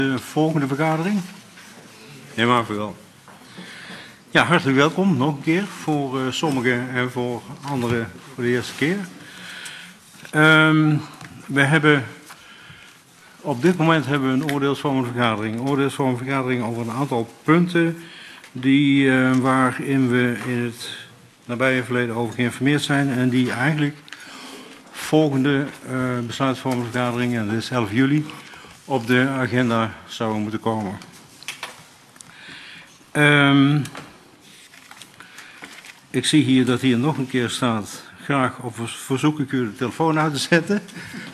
De volgende vergadering. Helemaal wel. Ja, hartelijk welkom nog een keer voor sommigen en voor anderen voor de eerste keer. We hebben op dit moment hebben we een oordeelsvormende vergadering. Een oordeelsvormende vergadering over een aantal punten waarin we in het nabije verleden over geïnformeerd zijn en die eigenlijk volgende besluitvormende vergadering, en dat is 11 juli, op de agenda zouden moeten komen. Ik zie hier dat hier nog een keer staat, graag of verzoek ik u de telefoon uit te zetten.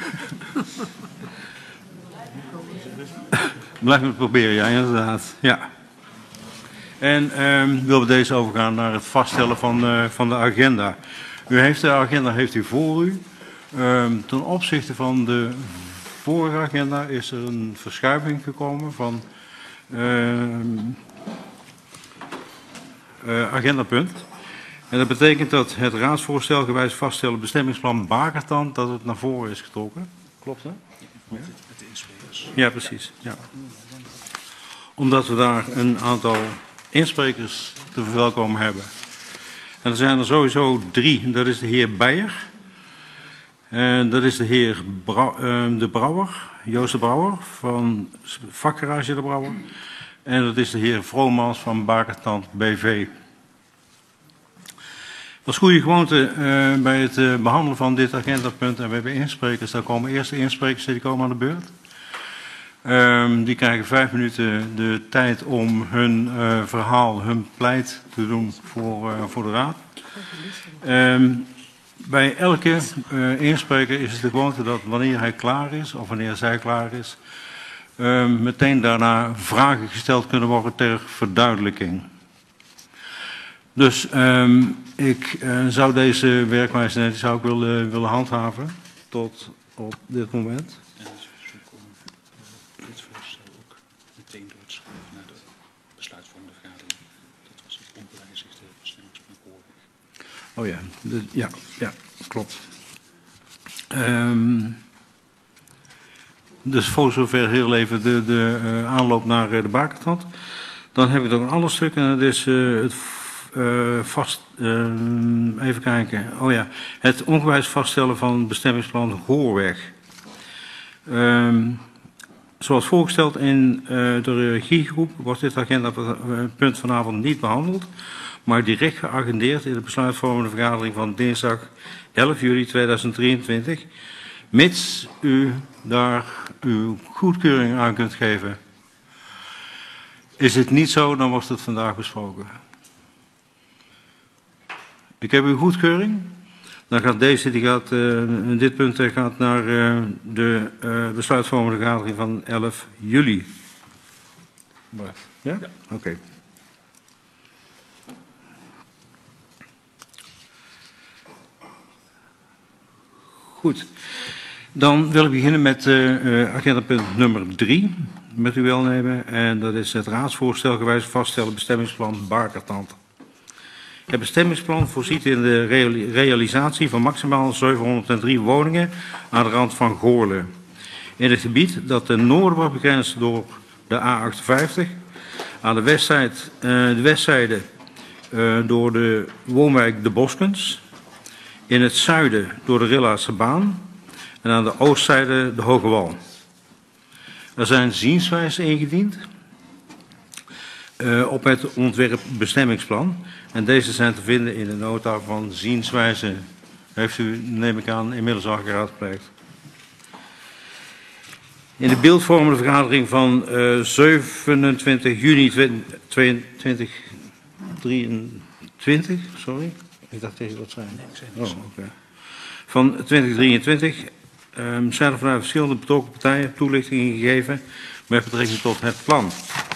Blijf het proberen, ja, inderdaad. Ja. En willen we deze overgaan naar het vaststellen van de agenda. U heeft de agenda voor u. Ten opzichte van de vorige agenda is er een verschuiving gekomen van agendapunt. En dat betekent dat het raadsvoorstel gewijs vaststellen bestemmingsplan Bakertand, dat het naar voren is getrokken. Klopt dat? Ja, ja precies. Ja. Omdat we daar een aantal insprekers te verwelkomen hebben. En er zijn er sowieso 3. Dat is de heer Beijer. En dat is de heer de Brouwer, Joost de Brouwer van vakgarage de Brouwer. En dat is de heer Vromans van Bakertand BV. Dat is goede gewoonte bij het behandelen van dit agendapunt. En we hebben insprekers. Daar komen eerst de insprekers die komen aan de beurt. Die krijgen 5 minuten de tijd om hun verhaal, hun pleit te doen voor de raad. Bij elke inspreker is het de gewoonte dat wanneer hij klaar is, of wanneer zij klaar is, meteen daarna vragen gesteld kunnen worden ter verduidelijking. Dus ik zou deze werkwijze net willen handhaven tot op dit moment. En het verzoek om dit voorstel ook meteen door te schrijven naar de besluitvormende vergadering. Dat was het ongewijzigde bestemmingsplan Hoorweg. Oh ja, ja, klopt. Dus voor zover heel even de aanloop naar de Bakertand. Dan heb ik nog een ander stuk en dat is het even kijken. Oh ja, het ongewijs vaststellen van bestemmingsplan Hoorweg. Zoals voorgesteld in de regiegroep wordt dit agendapunt vanavond niet behandeld, maar direct geagendeerd in de besluitvormende vergadering van dinsdag 11 juli 2023, mits u daar uw goedkeuring aan kunt geven. Is het niet zo, dan wordt het vandaag besproken. Ik heb uw goedkeuring. Dan gaat dit punt gaat naar de besluitvormende vergadering van 11 juli. Ja? Ja. Oké. Goed. Dan wil ik beginnen met agendapunt nummer 3, met uw welnemen. En dat is het raadsvoorstel gewijs vaststellen bestemmingsplan Bakertand. Het bestemmingsplan voorziet in de realisatie van maximaal 703 woningen aan de rand van Goorle. In het gebied dat ten noorden wordt begrensd door de A58, aan de westzijde door de woonwijk De Boskens, in het zuiden door de Rillaardse Baan en aan de oostzijde de Hoge Wal. Er zijn zienswijzen ingediend op het ontwerpbestemmingsplan. En deze zijn te vinden in de nota van zienswijze. Heeft u, neem ik aan, inmiddels al geraadpleegd. In de beeldvormende vergadering van 27 juni 2023, sorry, ik dacht tegen wat zijn. Van 2023 zijn er vanuit verschillende betrokken partijen toelichtingen gegeven met betrekking tot het plan.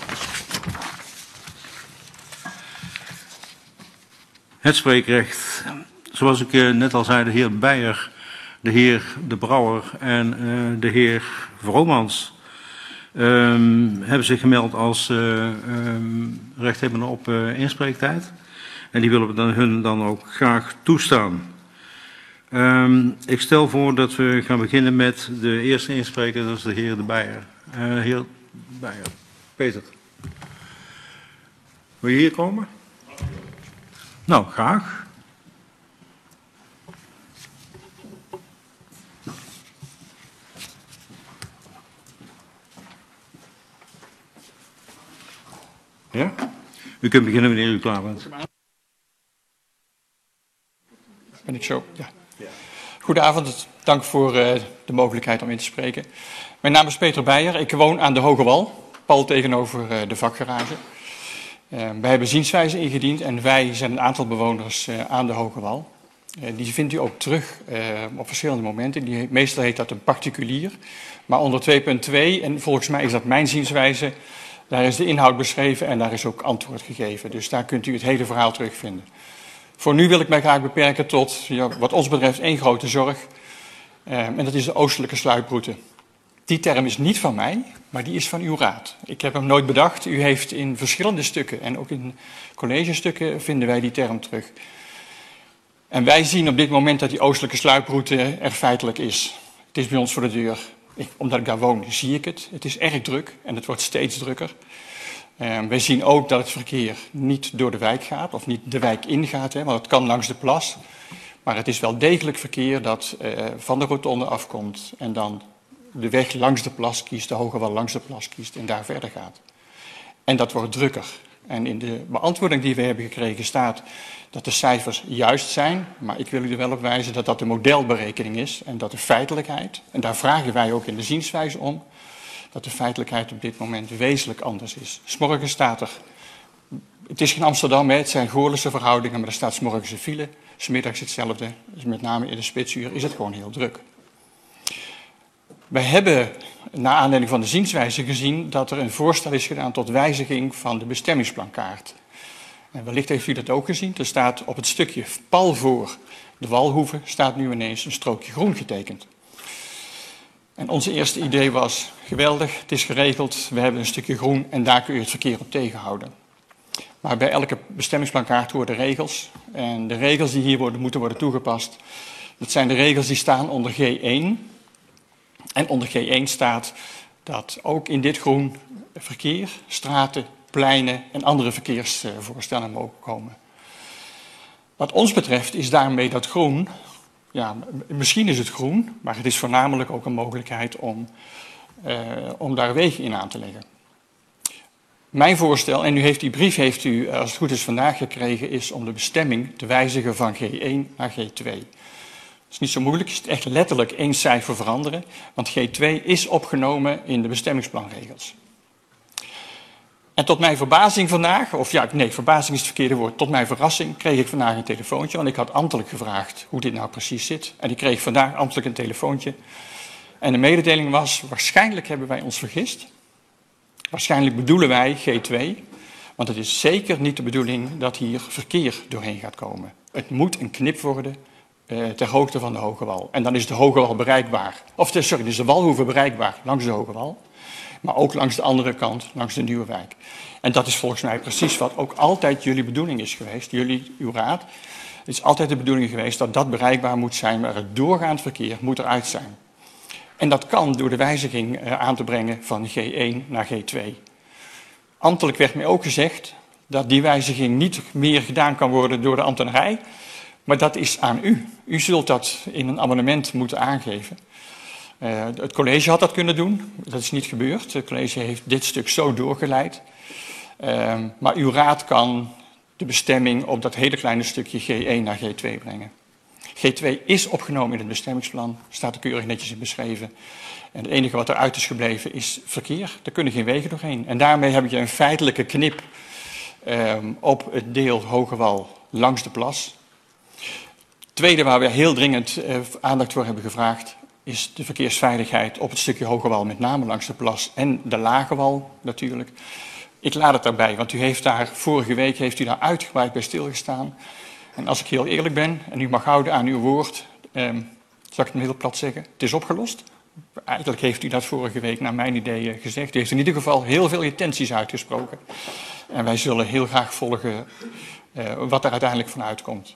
Het spreekrecht. Zoals ik net al zei, de heer Beijer, de heer de Brouwer en de heer Vromans hebben zich gemeld als rechthebbende op inspreektijd. En die willen we hun dan ook graag toestaan. Ik stel voor dat we gaan beginnen met de eerste inspreker, dat is de heer de Beijer. Heer Beijer. Peter. Wil je hier komen? Nou, graag. Ja? U kunt beginnen wanneer u klaar bent. Ben ik zo? Ja. Goedenavond, dank voor de mogelijkheid om in te spreken. Mijn naam is Peter Beijer, ik woon aan de Hoge Wal, pal tegenover de vakgarage. Wij hebben zienswijze ingediend en wij zijn een aantal bewoners aan de Hoge Wal. Die vindt u ook terug op verschillende momenten. Meestal heet dat een particulier, maar onder 2.2, en volgens mij is dat mijn zienswijze, daar is de inhoud beschreven en daar is ook antwoord gegeven. Dus daar kunt u het hele verhaal terugvinden. Voor nu wil ik mij graag beperken tot, wat ons betreft, één grote zorg. En dat is de oostelijke sluiproute. Die term is niet van mij, maar die is van uw raad. Ik heb hem nooit bedacht. U heeft in verschillende stukken en ook in collegestukken vinden wij die term terug. En wij zien op dit moment dat die oostelijke sluiproute er feitelijk is. Het is bij ons voor de deur. Omdat ik daar woon, zie ik het. Het is erg druk en het wordt steeds drukker. Wij zien ook dat het verkeer niet door de wijk gaat, of niet de wijk ingaat, want het kan langs de plas. Maar het is wel degelijk verkeer dat van de rotonde afkomt en dan de weg langs de plas kiest, de Hoge Wal langs de plas kiest en daar verder gaat. En dat wordt drukker. En in de beantwoording die we hebben gekregen staat dat de cijfers juist zijn, maar ik wil u er wel op wijzen dat dat de modelberekening is en dat de feitelijkheid, en daar vragen wij ook in de zienswijze om, dat de feitelijkheid op dit moment wezenlijk anders is. 's Morgens staat er, het is geen Amsterdam, het zijn Goorlense verhoudingen, maar er staat 's morgens een file, 's middags hetzelfde, dus met name in de spitsuur is het gewoon heel druk. Wij hebben, naar aanleiding van de zienswijze, gezien dat er een voorstel is gedaan tot wijziging van de bestemmingsplankaart. En wellicht heeft u dat ook gezien, er staat op het stukje pal voor de Walhoeve, staat nu ineens een strookje groen getekend. En onze eerste idee was, geweldig, het is geregeld, we hebben een stukje groen en daar kun je het verkeer op tegenhouden. Maar bij elke bestemmingsplankaart worden regels. En de regels die hier moeten worden toegepast, dat zijn de regels die staan onder G1. En onder G1 staat dat ook in dit groen verkeer, straten, pleinen en andere verkeersvoorstellen mogen komen. Wat ons betreft is daarmee dat groen, ja, misschien is het groen, maar het is voornamelijk ook een mogelijkheid om daar wegen in aan te leggen. Mijn voorstel, en die brief heeft u als het goed is vandaag gekregen, is om de bestemming te wijzigen van G1 naar G2. Dat is niet zo moeilijk, het is echt letterlijk één cijfer veranderen, want G2 is opgenomen in de bestemmingsplanregels. En tot mijn verbazing vandaag, verbazing is het verkeerde woord, tot mijn verrassing kreeg ik vandaag een telefoontje, want ik had ambtelijk gevraagd hoe dit nou precies zit. En ik kreeg vandaag ambtelijk een telefoontje. En de mededeling was, waarschijnlijk hebben wij ons vergist. Waarschijnlijk bedoelen wij G2, want het is zeker niet de bedoeling dat hier verkeer doorheen gaat komen. Het moet een knip worden ter hoogte van de Hoge Wal. En dan is de Hoge Wal bereikbaar, dan is de Walhoeve bereikbaar langs de Hoge Wal, maar ook langs de andere kant, langs de Nieuwe Wijk. En dat is volgens mij precies wat ook altijd jullie bedoeling is geweest, uw raad. Het is altijd de bedoeling geweest dat dat bereikbaar moet zijn, maar het doorgaand verkeer moet eruit zijn. En dat kan door de wijziging aan te brengen van G1 naar G2. Ambtelijk werd mij ook gezegd dat die wijziging niet meer gedaan kan worden door de ambtenarij, maar dat is aan u. U zult dat in een amendement moeten aangeven. Het college had dat kunnen doen, dat is niet gebeurd. Het college heeft dit stuk zo doorgeleid. Maar uw raad kan de bestemming op dat hele kleine stukje G1 naar G2 brengen. G2 is opgenomen in het bestemmingsplan, staat er keurig netjes in beschreven. En het enige wat eruit is gebleven is verkeer. Er kunnen geen wegen doorheen. En daarmee heb je een feitelijke knip op het deel Hoge Wal langs de plas. Het tweede waar we heel dringend aandacht voor hebben gevraagd is de verkeersveiligheid op het stukje Hoge Wal, met name langs de plas en de Lage Wal natuurlijk. Ik laat het daarbij, want vorige week heeft u daar uitgebreid bij stilgestaan. En als ik heel eerlijk ben, en u mag houden aan uw woord, zal ik het heel plat zeggen, het is opgelost. Eigenlijk heeft u dat vorige week naar mijn idee gezegd. U heeft in ieder geval heel veel intenties uitgesproken. En wij zullen heel graag volgen wat er uiteindelijk van uitkomt.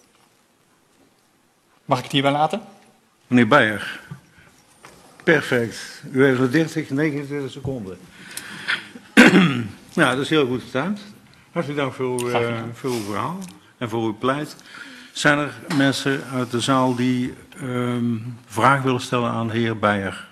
Mag ik het hierbij laten? Meneer Beijer. Perfect. U heeft nog 29 seconden. Ja, dat is heel goed getimed. Hartelijk dank voor uw verhaal en voor uw pleit. Zijn er mensen uit de zaal die vragen willen stellen aan de heer Beijer?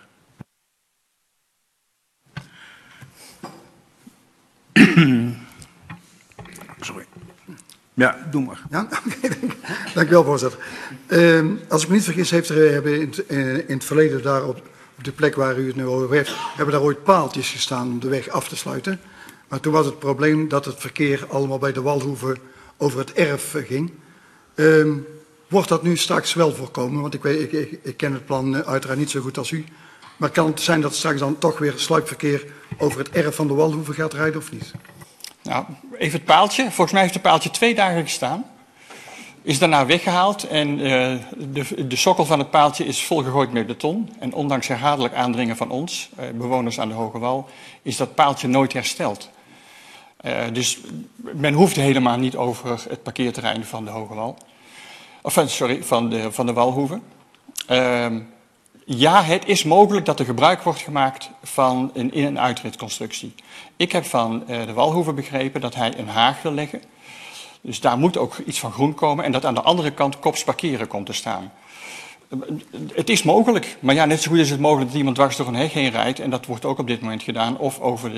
Sorry. Ja, doe maar. Ja, dank u wel, voorzitter. Als ik me niet vergis, hebben in het verleden daar op de plek waar u het nu over heeft, hebben daar ooit paaltjes gestaan om de weg af te sluiten. Maar toen was het probleem dat het verkeer allemaal bij de Walhoeve over het erf ging. Wordt dat nu straks wel voorkomen? Want ik ken het plan uiteraard niet zo goed als u. Maar kan het zijn dat straks dan toch weer sluipverkeer over het erf van de Walhoeve gaat rijden of niet? Nou, even het paaltje. Volgens mij heeft het paaltje 2 dagen gestaan. Is daarna weggehaald en de sokkel van het paaltje is volgegooid met beton. En ondanks herhaaldelijk aandringen van ons, bewoners aan de Hoge Wal, is dat paaltje nooit hersteld. Dus men hoeft helemaal niet over het parkeerterrein van de Hoge Wal. Van de Walhoeve. Ja, het is mogelijk dat er gebruik wordt gemaakt van een in- en uitritconstructie. Ik heb van de Walhoeve begrepen dat hij een haag wil leggen. Dus daar moet ook iets van groen komen en dat aan de andere kant kops parkeren komt te staan. Het is mogelijk, maar ja, net zo goed is het mogelijk dat iemand dwars door een heg heen rijdt. En dat wordt ook op dit moment gedaan, of over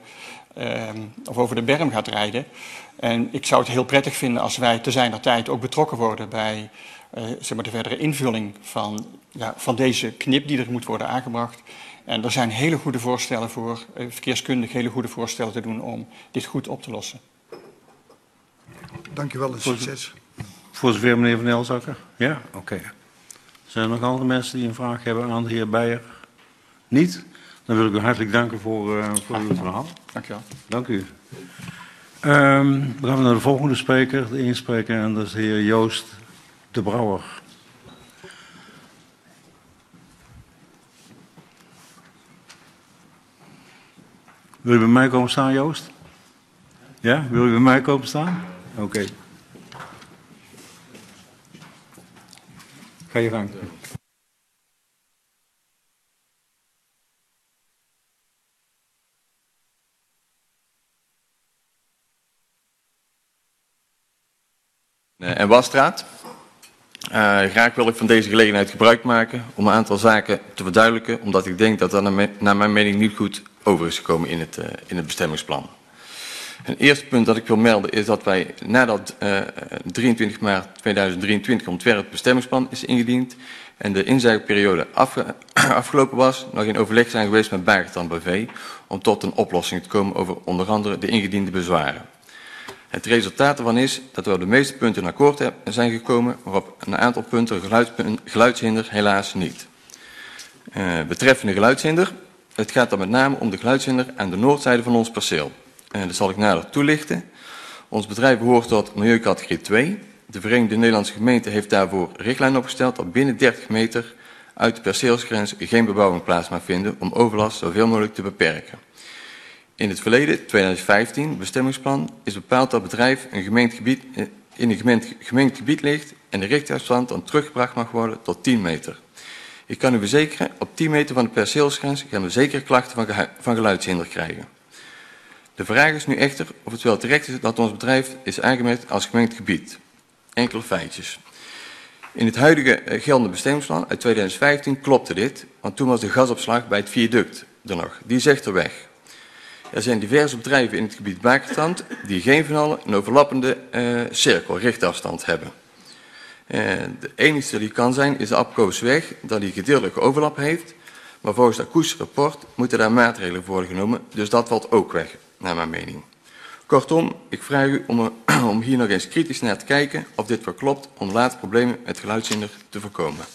de berm gaat rijden. En ik zou het heel prettig vinden als wij te zijner tijd ook betrokken worden bij zeg maar de verdere invulling van deze knip die er moet worden aangebracht. En er zijn hele goede voorstellen voor, verkeerskundig hele goede voorstellen te doen om dit goed op te lossen. Dank u wel en succes. Voor zover meneer Van Elzakker? Ja, oké. Zijn er nog andere mensen die een vraag hebben aan de heer Beijer? Niet? Dan wil ik u hartelijk danken voor uw verhaal. Dank u wel. Dank u. Dan gaan we naar de volgende spreker, de inspreker, en dat is de heer Joost de Brouwer. Wil je bij mij komen staan, Joost? Ja, wil je bij mij komen staan? Oké. Ga je gang. En Wasstraat. Graag wil ik van deze gelegenheid gebruik maken om een aantal zaken te verduidelijken, omdat ik denk dat dat naar mijn mening niet goed over is gekomen in het bestemmingsplan. Een eerste punt dat ik wil melden is dat wij nadat 23 maart 2023 ontwerpbestemmingsplan is ingediend en de inzageperiode afgelopen was, nog in overleg zijn geweest met Bakertand BV om tot een oplossing te komen over onder andere de ingediende bezwaren. Het resultaat ervan is dat we op de meeste punten een akkoord zijn gekomen, maar op een aantal punten geluidshinder helaas niet. Betreffende geluidshinder, het gaat dan met name om de geluidshinder aan de noordzijde van ons perceel. Dat zal ik nader toelichten. Ons bedrijf behoort tot milieucategorie 2. De Verenigde Nederlandse Gemeente heeft daarvoor richtlijnen opgesteld dat binnen 30 meter uit de perceelsgrens geen bebouwing plaats mag vinden om overlast zoveel mogelijk te beperken. In het verleden, 2015, bestemmingsplan, is bepaald dat het bedrijf in een gemengd gebied ligt en de richtafstand dan teruggebracht mag worden tot 10 meter. Ik kan u verzekeren, op 10 meter van de perceelsgrens gaan we zeker klachten van geluidshinder krijgen. De vraag is nu echter of het wel terecht is dat ons bedrijf is aangemerkt als gemengd gebied. Enkele feitjes. In het huidige geldende bestemmingsplan uit 2015 klopte dit, want toen was de gasopslag bij het viaduct er nog. Die is echter weg. Er zijn diverse bedrijven in het gebied Bakertand die geen van allen een overlappende richtafstand hebben. De enige die kan zijn is de Apkoosweg, dat die gedeeltelijke overlap heeft, maar volgens het akoestisch rapport moeten daar maatregelen voor worden genomen, dus dat valt ook weg, naar mijn mening. Kortom, ik vraag u om hier nog eens kritisch naar te kijken of dit wel klopt om later problemen met geluidshinder te voorkomen.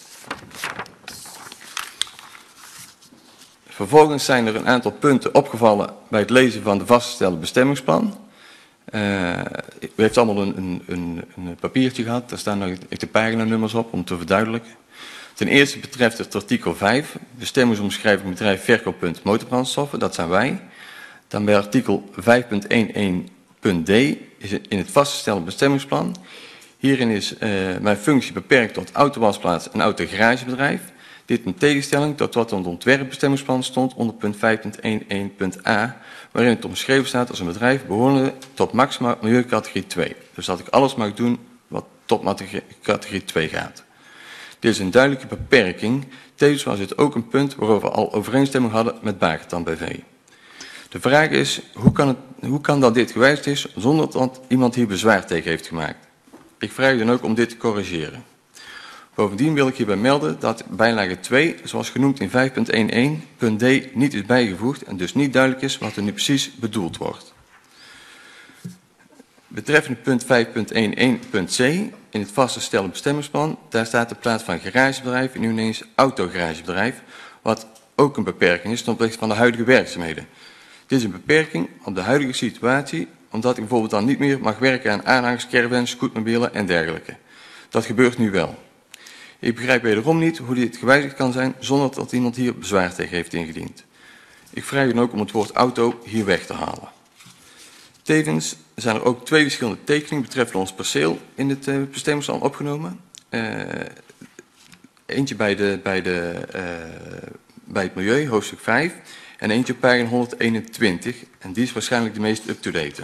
Vervolgens zijn er een aantal punten opgevallen bij het lezen van de vastgestelde bestemmingsplan. U heeft allemaal een papiertje gehad, daar staan nog de paginanummers op om te verduidelijken. Ten eerste betreft het artikel 5, bestemmingsomschrijving bedrijf verkooppunt motorbrandstoffen, dat zijn wij. Dan bij artikel 5.11.d is in het vastgestelde bestemmingsplan. Hierin is mijn functie beperkt tot autowasplaats en autogaragebedrijf. Dit in tegenstelling tot wat in het ontwerpbestemmingsplan stond onder punt 5.11.a, waarin het omschreven staat als een bedrijf behorende tot maximaal milieucategorie 2. Dus dat ik alles mag doen wat tot categorie 2 gaat. Dit is een duidelijke beperking, tevens was dit ook een punt waarover we al overeenstemming hadden met Bakertand BV. De vraag is, hoe kan dat dit gewijzigd is zonder dat iemand hier bezwaar tegen heeft gemaakt? Ik vraag u dan ook om dit te corrigeren. Bovendien wil ik hierbij melden dat bijlage 2, zoals genoemd in 5.11, punt D, niet is bijgevoegd en dus niet duidelijk is wat er nu precies bedoeld wordt. Betreffende punt 5.11, punt C, in het vastgestelde bestemmingsplan, daar staat in plaats van garagebedrijf nu ineens autogaragebedrijf, wat ook een beperking is ten opzichte van de huidige werkzaamheden. Dit is een beperking op de huidige situatie, omdat ik bijvoorbeeld dan niet meer mag werken aan aanhangers, caravans, scootmobielen en dergelijke. Dat gebeurt nu wel. Ik begrijp wederom niet hoe dit gewijzigd kan zijn zonder dat iemand hier bezwaar tegen heeft ingediend. Ik vraag u dan ook om het woord auto hier weg te halen. Tevens zijn er ook 2 verschillende tekeningen betreffende ons perceel in het bestemmingsplan opgenomen. Eentje bij het milieu, hoofdstuk 5, en eentje op pagina 121. En die is waarschijnlijk de meest up-to-date.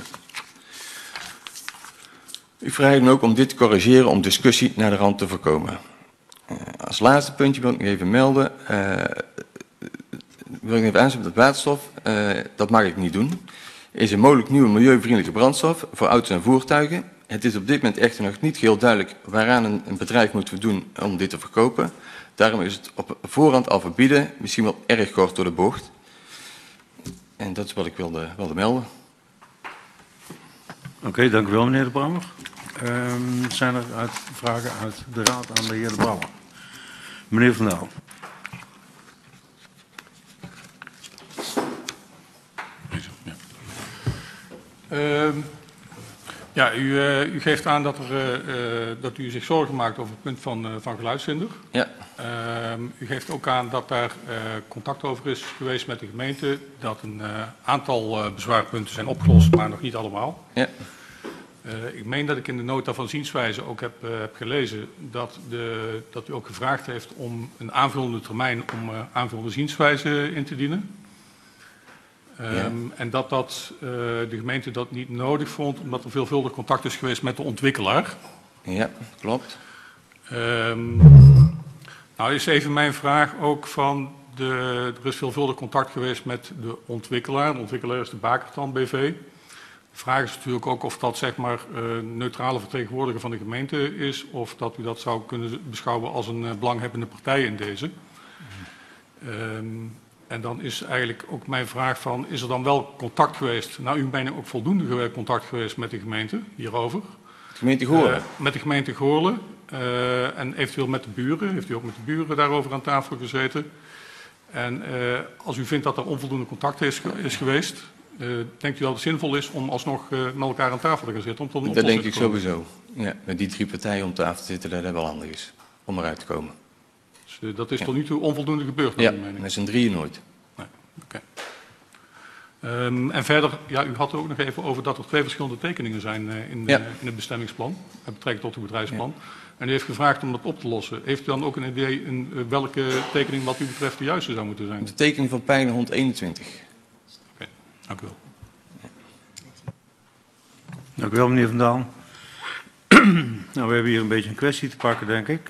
Ik vraag u dan ook om dit te corrigeren om discussie naar de rand te voorkomen. Als laatste puntje wil ik nog even melden, wil ik even aanspreken dat waterstof, dat mag ik niet doen. Is een mogelijk nieuwe milieuvriendelijke brandstof voor auto's en voertuigen. Het is op dit moment echter nog niet heel duidelijk waaraan een bedrijf moet voldoen om dit te verkopen. Daarom is het op voorhand al verbieden, misschien wel erg kort door de bocht. En dat is wat ik wilde melden. Oké, dank u wel, meneer De Brouwer. Zijn er vragen uit de raad aan de heer De Brouwer? Meneer Van Dal. Ja, u geeft aan dat u zich zorgen maakt over het punt van geluidshinder. Ja. U geeft ook aan dat daar contact over is geweest met de gemeente, dat een aantal bezwaarpunten zijn opgelost, maar nog niet allemaal. Ja. Ik meen dat ik in de nota van zienswijze ook heb gelezen dat u ook gevraagd heeft om een aanvullende termijn om aanvullende zienswijze in te dienen. Ja. En dat de gemeente dat niet nodig vond, omdat er veelvuldig contact is geweest met de ontwikkelaar. Ja, klopt. Nou is even mijn vraag ook van, er is veelvuldig contact geweest met de ontwikkelaar. De ontwikkelaar is de Bakertand BV. De vraag is natuurlijk ook of dat zeg maar neutrale vertegenwoordiger van de gemeente is, of dat u dat zou kunnen beschouwen als een belanghebbende partij in deze. En dan is eigenlijk ook mijn vraag van, is er dan wel contact geweest, nou uw mening ook voldoende contact geweest met de gemeente hierover? De gemeente Goorlen? Met de gemeente Goorlen en eventueel met de buren. Heeft u ook met de buren daarover aan tafel gezeten? En als u vindt dat er onvoldoende contact is geweest, denkt u dat het zinvol is om alsnog met elkaar aan tafel te gaan zitten? Om tot een dat oplossing denk ik te komen? sowieso. Ja, met die 3 partijen om tafel te zitten, dat het wel handig is om eruit te komen. Dus, dat is tot nu toe onvoldoende gebeurd, naar Ja, uw mening? met z'n 3 nooit. Nee, oké. En verder, ja, u had er ook nog even over dat er 2 verschillende tekeningen zijn in het bestemmingsplan, met betrekking tot het bedrijfsplan. Ja. En u heeft gevraagd om dat op te lossen. Heeft u dan ook een idee in welke tekening wat u betreft de juiste zou moeten zijn? De tekening van pagina 121. Oké, dank u wel. Dank u wel, meneer Van Dal. Nou, we hebben hier een beetje een kwestie te pakken, denk ik.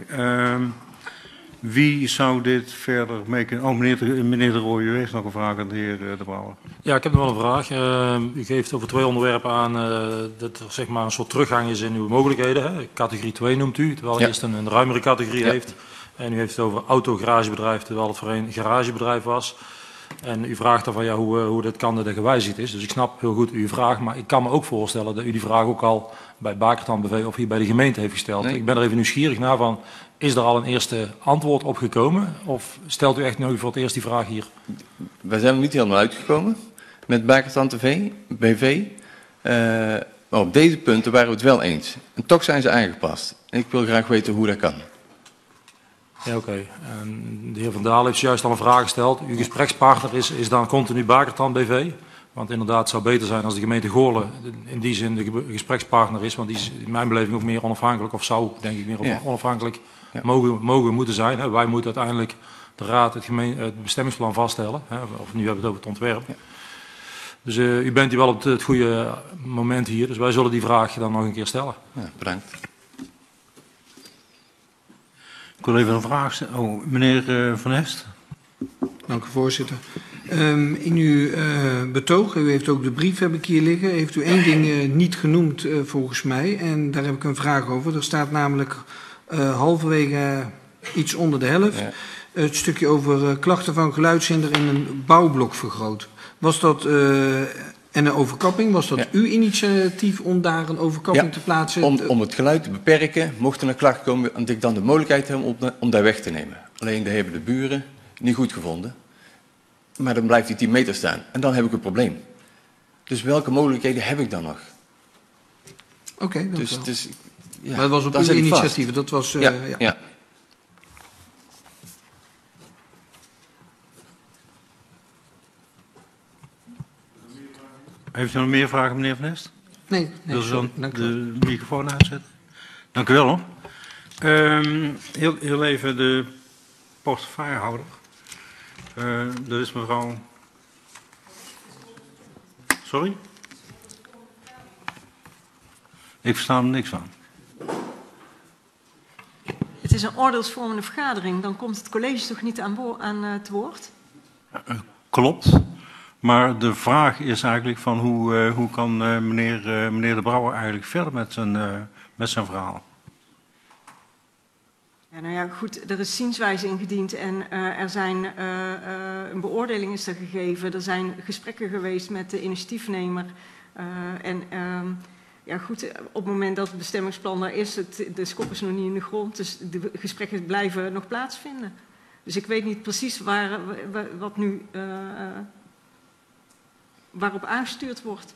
Wie zou dit verder mee kunnen... Oh, meneer De Rooij, u heeft nog een vraag aan de heer De Brouwer. Ja, ik heb nog wel een vraag. U geeft over 2 onderwerpen aan dat er zeg maar een soort teruggang is in uw mogelijkheden. Hè? Categorie 2 noemt u, terwijl u eerst een ruimere categorie heeft. En u heeft het over autogaragebedrijf, terwijl het voorheen garagebedrijf was. En u vraagt dan van ja, hoe dat kan dat er gewijzigd is. Dus ik snap heel goed uw vraag, maar ik kan me ook voorstellen dat u die vraag ook al bij Bakertand BV of hier bij de gemeente heeft gesteld. Nee. Ik ben er even nieuwsgierig naar van, is er al een eerste antwoord op gekomen? Of stelt u echt nu voor het eerst die vraag hier? Wij zijn er niet helemaal uitgekomen met Bakertand BV. Maar op deze punten waren we het wel eens. En toch zijn ze aangepast. En ik wil graag weten hoe dat kan. Ja, oké. De heer Van Dal heeft juist al een vraag gesteld. Uw gesprekspartner is dan continu Bakertand BV. Want inderdaad, het zou beter zijn als de gemeente Goorlen in die zin de gesprekspartner is. Want die is in mijn beleving ook meer onafhankelijk, of zou denk ik meer onafhankelijk mogen moeten zijn. Hè. Wij moeten uiteindelijk de raad het bestemmingsplan vaststellen. Hè. Of nu hebben we het over het ontwerp. Ja. Dus u bent hier wel op het goede moment hier. Dus wij zullen die vraag dan nog een keer stellen. Ja, bedankt. Ik wil even een vraag stellen. Oh, meneer Van Hest. Dank u, voorzitter. In uw betoog, u heeft ook de brief, heb ik hier liggen, heeft u één ding niet genoemd volgens mij. En daar heb ik een vraag over. Er staat namelijk halverwege iets onder de helft het stukje over klachten van geluidshinder in een bouwblok vergroot. Was dat en een overkapping, was dat uw initiatief om daar een overkapping te plaatsen? Om het geluid te beperken, mocht er een klacht komen, had ik dan de mogelijkheid om daar weg te nemen. Alleen dat hebben de buren niet goed gevonden. Maar dan blijft die 10 meter staan. En dan heb ik een probleem. Dus welke mogelijkheden heb ik dan nog? Oké, dank u wel. Dus, ja, maar dat was op uw initiatief, dat was... ja. Heeft u nog meer vragen, meneer Van Hest? Nee, Wil u dan dank u de microfoon aanzetten? Dank u wel, hoor. Heel even de portefeuillehouder. Dat is mevrouw... Sorry? Ik versta er niks van. Het is een oordeelsvormende vergadering. Dan komt het college toch niet aan het woord? Klopt. Maar de vraag is eigenlijk van hoe kan meneer De Brouwer eigenlijk verder met zijn verhaal? Ja, nou ja, goed, er is zienswijze ingediend en er zijn, een beoordeling is er gegeven. Er zijn gesprekken geweest met de initiatiefnemer. Ja goed, op het moment dat het bestemmingsplan er is, de schop is nog niet in de grond. Dus de gesprekken blijven nog plaatsvinden. Dus ik weet niet precies wat nu... waarop aangestuurd wordt.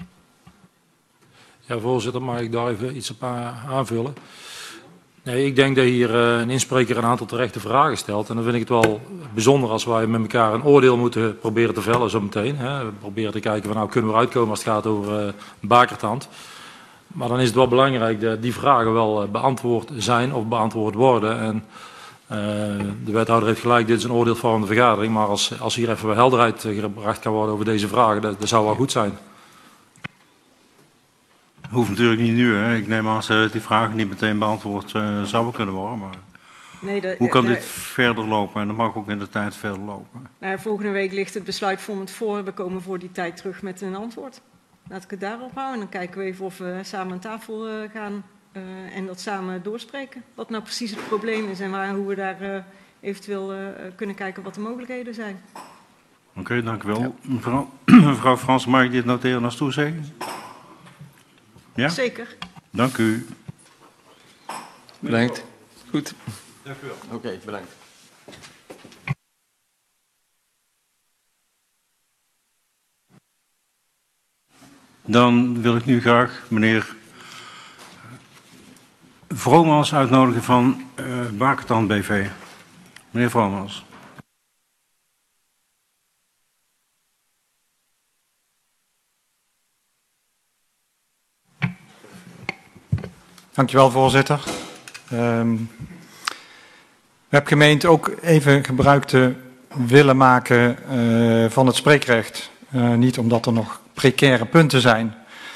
Ja, voorzitter, mag ik daar even iets op aanvullen? Nee, ik denk dat hier een inspreker een aantal terechte vragen stelt. En dan vind ik het wel bijzonder als wij met elkaar een oordeel moeten proberen te vellen zo meteen. We proberen te kijken van nou kunnen we eruit komen als het gaat over bakertand. Maar dan is het wel belangrijk dat die vragen wel beantwoord zijn of beantwoord worden. En de wethouder heeft gelijk, dit is een oordeelsvormende vergadering. Maar als hier even helderheid gebracht kan worden over deze vragen, dat zou wel goed zijn. Hoeft natuurlijk niet nu, hè. Ik neem aan dat die vragen niet meteen beantwoord zouden kunnen worden. Maar nee, hoe kan dit verder lopen? En dat mag ook in de tijd verder lopen. Nou, volgende week ligt het besluitvormend voor. We komen voor die tijd terug met een antwoord. Laat ik het daarop houden. En dan kijken we even of we samen aan tafel gaan en dat samen doorspreken. Wat nou precies het probleem is en hoe we daar eventueel kunnen kijken wat de mogelijkheden zijn. Oké, dank u wel. Ja. Mevrouw Frans, mag ik dit noteren als toezegging? Ja? Zeker. Dank u. Bedankt. Goed. Dank u wel. Oké, bedankt. Dan wil ik nu graag meneer Vromans uitnodigen van Bakertand BV. Meneer Vromans. Dankjewel, voorzitter. We hebben gemeend ook even gebruik te willen maken van het spreekrecht. Niet omdat er nog precaire punten zijn,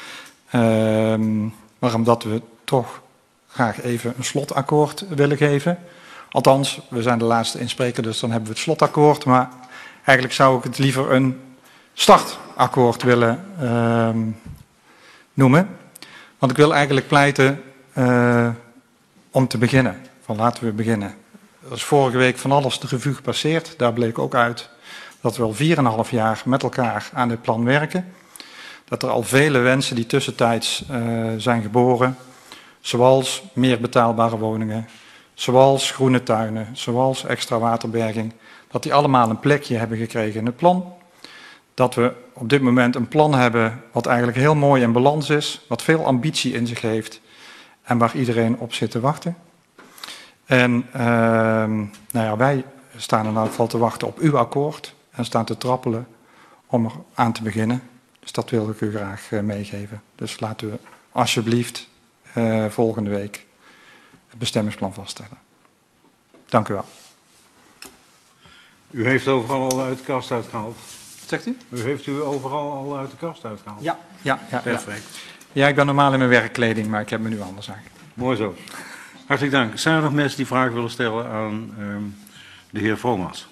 maar omdat we toch graag even een slotakkoord willen geven. Althans, we zijn de laatste inspreker, dus dan hebben we het slotakkoord. Maar eigenlijk zou ik het liever een startakkoord willen noemen. Want ik wil eigenlijk pleiten om te beginnen. Van laten we beginnen. Er is vorige week van alles de revue gepasseerd. Daar bleek ook uit dat we al 4,5 jaar met elkaar aan dit plan werken. Dat er al vele wensen die tussentijds zijn geboren, zoals meer betaalbare woningen, zoals groene tuinen, zoals extra waterberging, dat die allemaal een plekje hebben gekregen in het plan. Dat we op dit moment een plan hebben wat eigenlijk heel mooi in balans is, wat veel ambitie in zich heeft en waar iedereen op zit te wachten. En nou ja, wij staan in elk geval te wachten op uw akkoord en staan te trappelen om er aan te beginnen. Dus dat wil ik u graag meegeven. Dus laten we alsjeblieft volgende week het bestemmingsplan vaststellen. Dank u wel. U heeft overal al uit de kast uitgehaald. Zegt u? U heeft u overal al uit de kast uitgehaald? Ja. Perfect. Ja, ik ben normaal in mijn werkkleding, maar ik heb me nu anders aan. Mooi zo. Hartelijk dank. Zijn er nog mensen die vragen willen stellen aan de heer Vromans?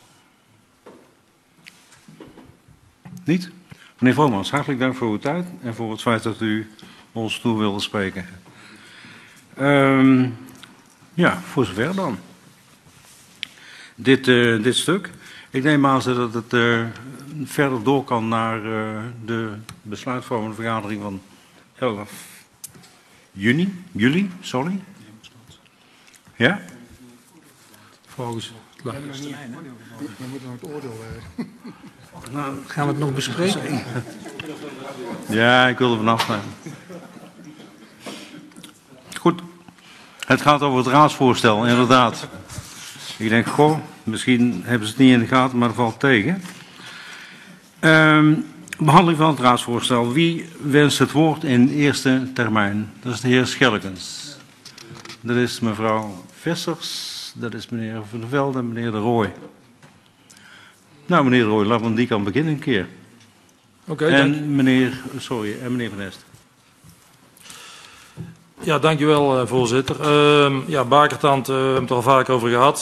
Niet? Meneer Vromans, hartelijk dank voor uw tijd en voor het feit dat u ons toe wilde spreken. Ja, voor zover dan. Dit stuk. Ik neem aan dat het verder door kan naar de besluitvormende vergadering van 11 juli, sorry. Ja? Volgens. We moeten nog het oordeel Gaan we het nog bespreken? Ja, ik wil er vanaf zijn. Goed. Het gaat over het raadsvoorstel, inderdaad. Ik denk, goh, misschien hebben ze het niet in de gaten, maar dat valt tegen. Behandeling van het raadsvoorstel. Wie wenst het woord in eerste termijn? Dat is de heer Schellekens. Dat is mevrouw Vissers. Dat is meneer Van der Velde en meneer De Rooij. Nou, meneer De Rooij, laten we aan die kant beginnen een keer. Oké, en meneer Van Est. Ja, dankjewel voorzitter. Ja, Bakertand, we hebben het er al vaak over gehad.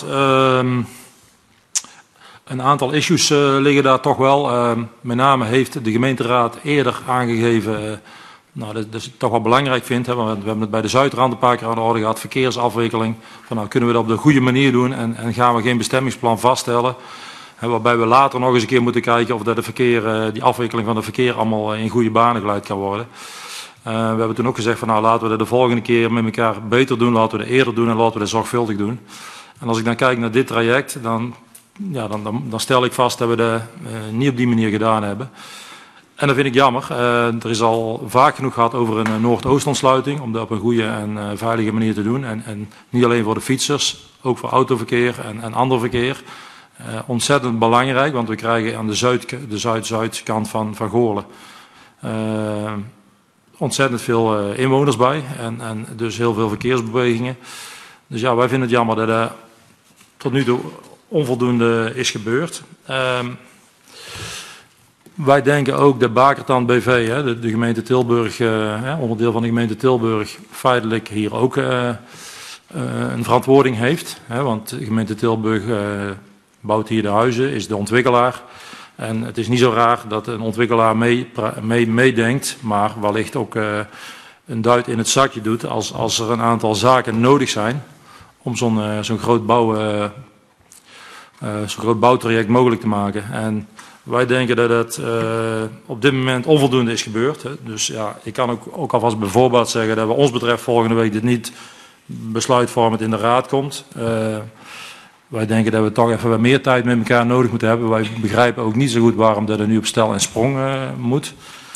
Een aantal issues liggen daar toch wel. Met name heeft de gemeenteraad eerder aangegeven, dat is toch wel belangrijk vindt. Want we hebben het bij de Zuidrand een paar keer aan de orde gehad, verkeersafwikkeling. Van, kunnen we dat op de goede manier doen en gaan we geen bestemmingsplan vaststellen. Waarbij we later nog eens een keer moeten kijken of dat die afwikkeling van het verkeer allemaal in goede banen geleid kan worden. We hebben toen ook gezegd van laten we dat de volgende keer met elkaar beter doen, laten we dat eerder doen en laten we dat zorgvuldig doen. En als ik dan kijk naar dit traject, dan stel ik vast dat we dat niet op die manier gedaan hebben. En dat vind ik jammer. Er is al vaak genoeg gehad over een Noordoostandsluiting, om dat op een goede en veilige manier te doen. En niet alleen voor de fietsers, ook voor autoverkeer en ander verkeer. Ontzettend belangrijk, want we krijgen aan de zuid-zuidkant van Goorlen ontzettend veel inwoners bij en dus heel veel verkeersbewegingen. Dus ja, wij vinden het jammer dat er tot nu toe onvoldoende is gebeurd. Wij denken ook dat Bakertand BV, de gemeente Tilburg, onderdeel van de gemeente Tilburg, feitelijk hier ook een verantwoording heeft. Want de gemeente Tilburg bouwt hier de huizen, is de ontwikkelaar. En het is niet zo raar dat een ontwikkelaar meedenkt, maar wellicht ook een duit in het zakje doet als er een aantal zaken nodig zijn om zo'n groot bouwtraject mogelijk te maken. En wij denken dat het op dit moment onvoldoende is gebeurd. Dus ja, ik kan ook alvast bijvoorbeeld zeggen dat wat ons betreft volgende week dit niet besluitvormend in de raad komt. Wij denken dat we toch even wat meer tijd met elkaar nodig moeten hebben. Wij begrijpen ook niet zo goed waarom dat er nu op stel en sprong moet.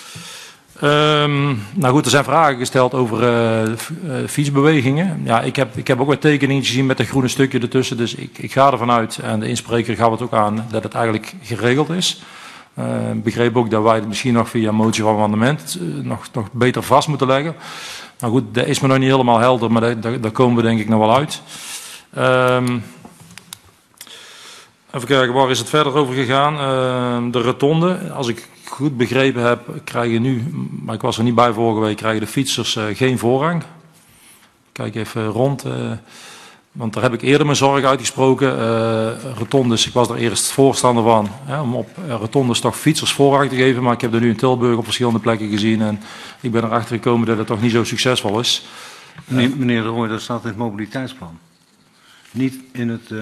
Nou goed, er zijn vragen gesteld over fietsbewegingen. Ja, ik heb ook wat tekeningen gezien met een groene stukje ertussen. Dus ik ga ervan uit, en de inspreker gaf het ook aan, dat het eigenlijk geregeld is. Ik begreep ook dat wij het misschien nog via motie van amendement nog beter vast moeten leggen. Nou goed, dat is me nog niet helemaal helder, maar daar komen we denk ik nog wel uit. Even kijken, waar is het verder over gegaan? De rotonde, als ik goed begrepen heb, krijgen nu, maar ik was er niet bij vorige week, krijgen de fietsers geen voorrang. Kijk even rond, want daar heb ik eerder mijn zorg uitgesproken. Rotondes, ik was er eerst voorstander van, om op rotondes toch fietsers voorrang te geven, maar ik heb er nu in Tilburg op verschillende plekken gezien en ik ben erachter gekomen dat het toch niet zo succesvol is. Meneer De Rooij, dat staat in het mobiliteitsplan. Niet in het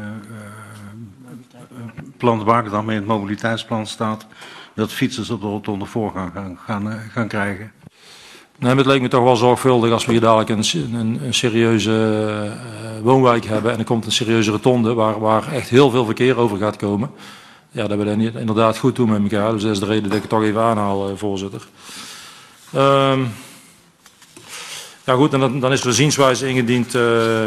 plan de Bakertand, maar in het mobiliteitsplan staat dat fietsers op de rotonde voorgang gaan krijgen. Nee, maar het leek me toch wel zorgvuldig als we hier dadelijk een serieuze woonwijk hebben en er komt een serieuze rotonde waar echt heel veel verkeer over gaat komen. Ja, dat we dat niet inderdaad goed doen met elkaar. Dus dat is de reden dat ik het toch even aanhaal, voorzitter. Ja goed, en dan is er een zienswijze ingediend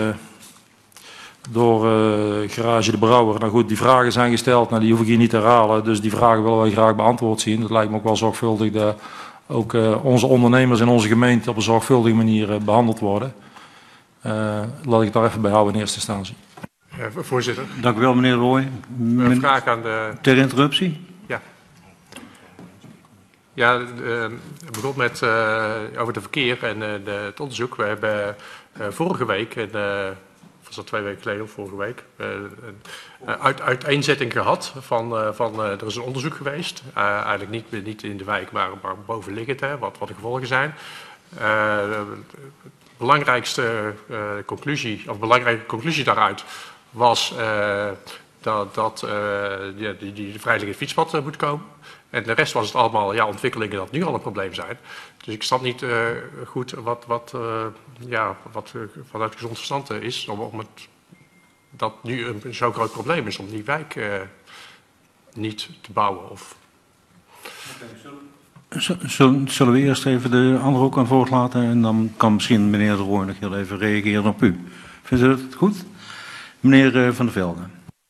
door Garage de Brouwer. Nou goed, die vragen zijn gesteld, die hoef ik hier niet te herhalen. Dus die vragen willen wij graag beantwoord zien. Dat lijkt me ook wel zorgvuldig dat ook onze ondernemers in onze gemeente op een zorgvuldige manier behandeld worden. Laat ik het daar even bij houden in eerste instantie. Voorzitter. Dank u wel, meneer Rooij. Een vraag aan de... Ter interruptie? Ja. Ja, het begon met over het verkeer en het onderzoek. We hebben vorige week, was dat 2 weken geleden of vorige week, uiteenzetting gehad van er is een onderzoek geweest. Eigenlijk niet in de wijk, maar bovenliggend, wat de gevolgen zijn. Belangrijke conclusie daaruit was dat die vrijliggend fietspad moet komen. En de rest was het allemaal ontwikkelingen dat nu al een probleem zijn. Dus ik snap niet goed wat vanuit gezond verstand is om dat nu een zo groot probleem is om die wijk niet te bouwen. Of... Zullen we eerst even de anderen ook aan het woord laten en dan kan misschien meneer De Rooij nog heel even reageren op u. Vindt u dat goed? Meneer Van der Velde.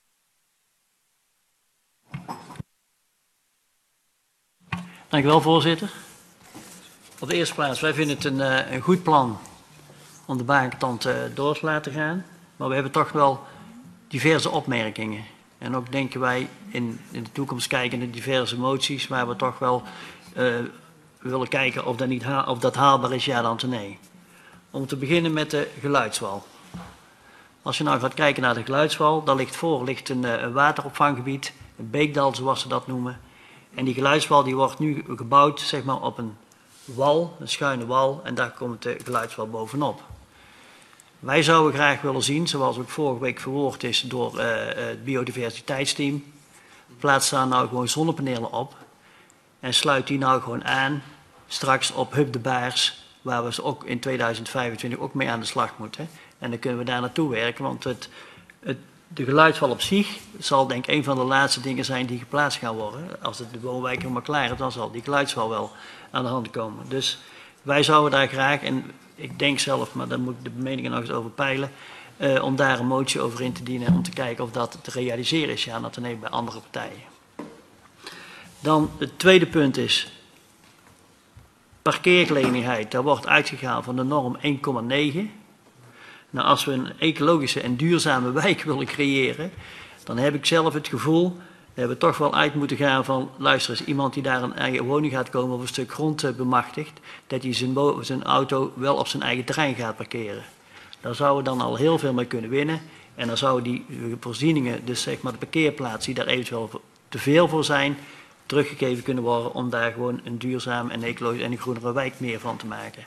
Dank u wel, voorzitter. Op de eerste plaats, wij vinden het een goed plan om de Bakertand door te laten gaan. Maar we hebben toch wel diverse opmerkingen. En ook denken wij in de toekomst kijken naar diverse moties waar we toch wel willen kijken of dat haalbaar is, ja dan nee. Om te beginnen met de geluidswal. Als je nou gaat kijken naar de geluidswal, daar ligt een wateropvanggebied, een beekdal zoals ze dat noemen. En die geluidswal die wordt nu gebouwd zeg maar, op een wal, een schuine wal, en daar komt de geluidswal bovenop. Wij zouden graag willen zien, zoals ook vorige week verwoord is door het biodiversiteitsteam, plaats daar nou gewoon zonnepanelen op en sluit die nou gewoon aan straks op Hup de Baars, waar we ook in 2025 ook mee aan de slag moeten. En dan kunnen we daar naartoe werken, want de geluidswal op zich zal denk ik een van de laatste dingen zijn die geplaatst gaan worden. Als de woonwijk helemaal klaar is, dan zal die geluidswal wel aan de hand komen. Dus wij zouden daar graag, en ik denk zelf, maar daar moet ik de meningen nog eens over peilen, om daar een motie over in te dienen om te kijken of dat te realiseren is, ja, dat dan even bij andere partijen. Dan het tweede punt is parkeergelegenheid. Daar wordt uitgegaan van de norm 1,9. Nou, als we een ecologische en duurzame wijk willen creëren, dan heb ik zelf het gevoel dat we toch wel uit moeten gaan van, luister eens, iemand die daar een eigen woning gaat komen of een stuk grond bemachtigt, dat hij zijn auto wel op zijn eigen terrein gaat parkeren. Daar zouden we dan al heel veel mee kunnen winnen. En dan zouden die voorzieningen, dus zeg maar de parkeerplaatsen die daar eventueel te veel voor zijn, teruggegeven kunnen worden om daar gewoon een duurzaam en ecologisch en een groenere wijk meer van te maken.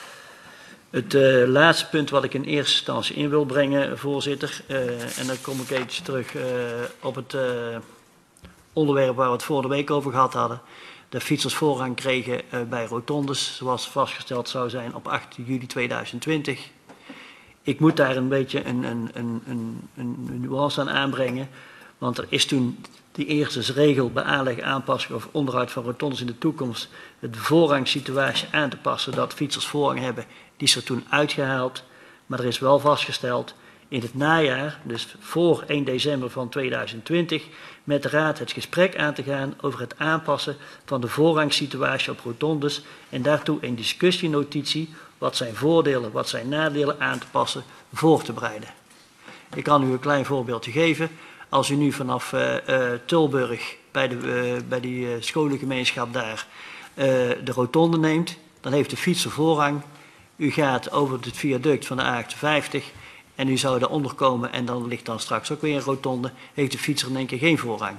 Het laatste punt wat ik in eerste instantie in wil brengen, voorzitter, en dan kom ik eventjes terug op het onderwerp waar we het vorige week over gehad hadden. De fietsers voorrang kregen bij rotondes, zoals vastgesteld zou zijn op 8 juli 2020. Ik moet daar een beetje een nuance aan aanbrengen, want er is toen die eerste regel bij aanleg, aanpassing of onderhoud van rotondes in de toekomst de voorrangssituatie aan te passen dat fietsers voorrang hebben, die is er toen uitgehaald. Maar er is wel vastgesteld in het najaar, dus voor 1 december van 2020, met de Raad het gesprek aan te gaan over het aanpassen van de voorrangssituatie op rotondes en daartoe een discussienotitie, wat zijn voordelen, wat zijn nadelen aan te passen, voor te bereiden. Ik kan u een klein voorbeeldje geven. Als u nu vanaf Tilburg bij die scholengemeenschap daar de rotonde neemt, dan heeft de fietser voorrang. U gaat over het viaduct van de A58 en u zou daaronder komen en dan ligt dan straks ook weer een rotonde, heeft de fietser in één keer geen voorrang.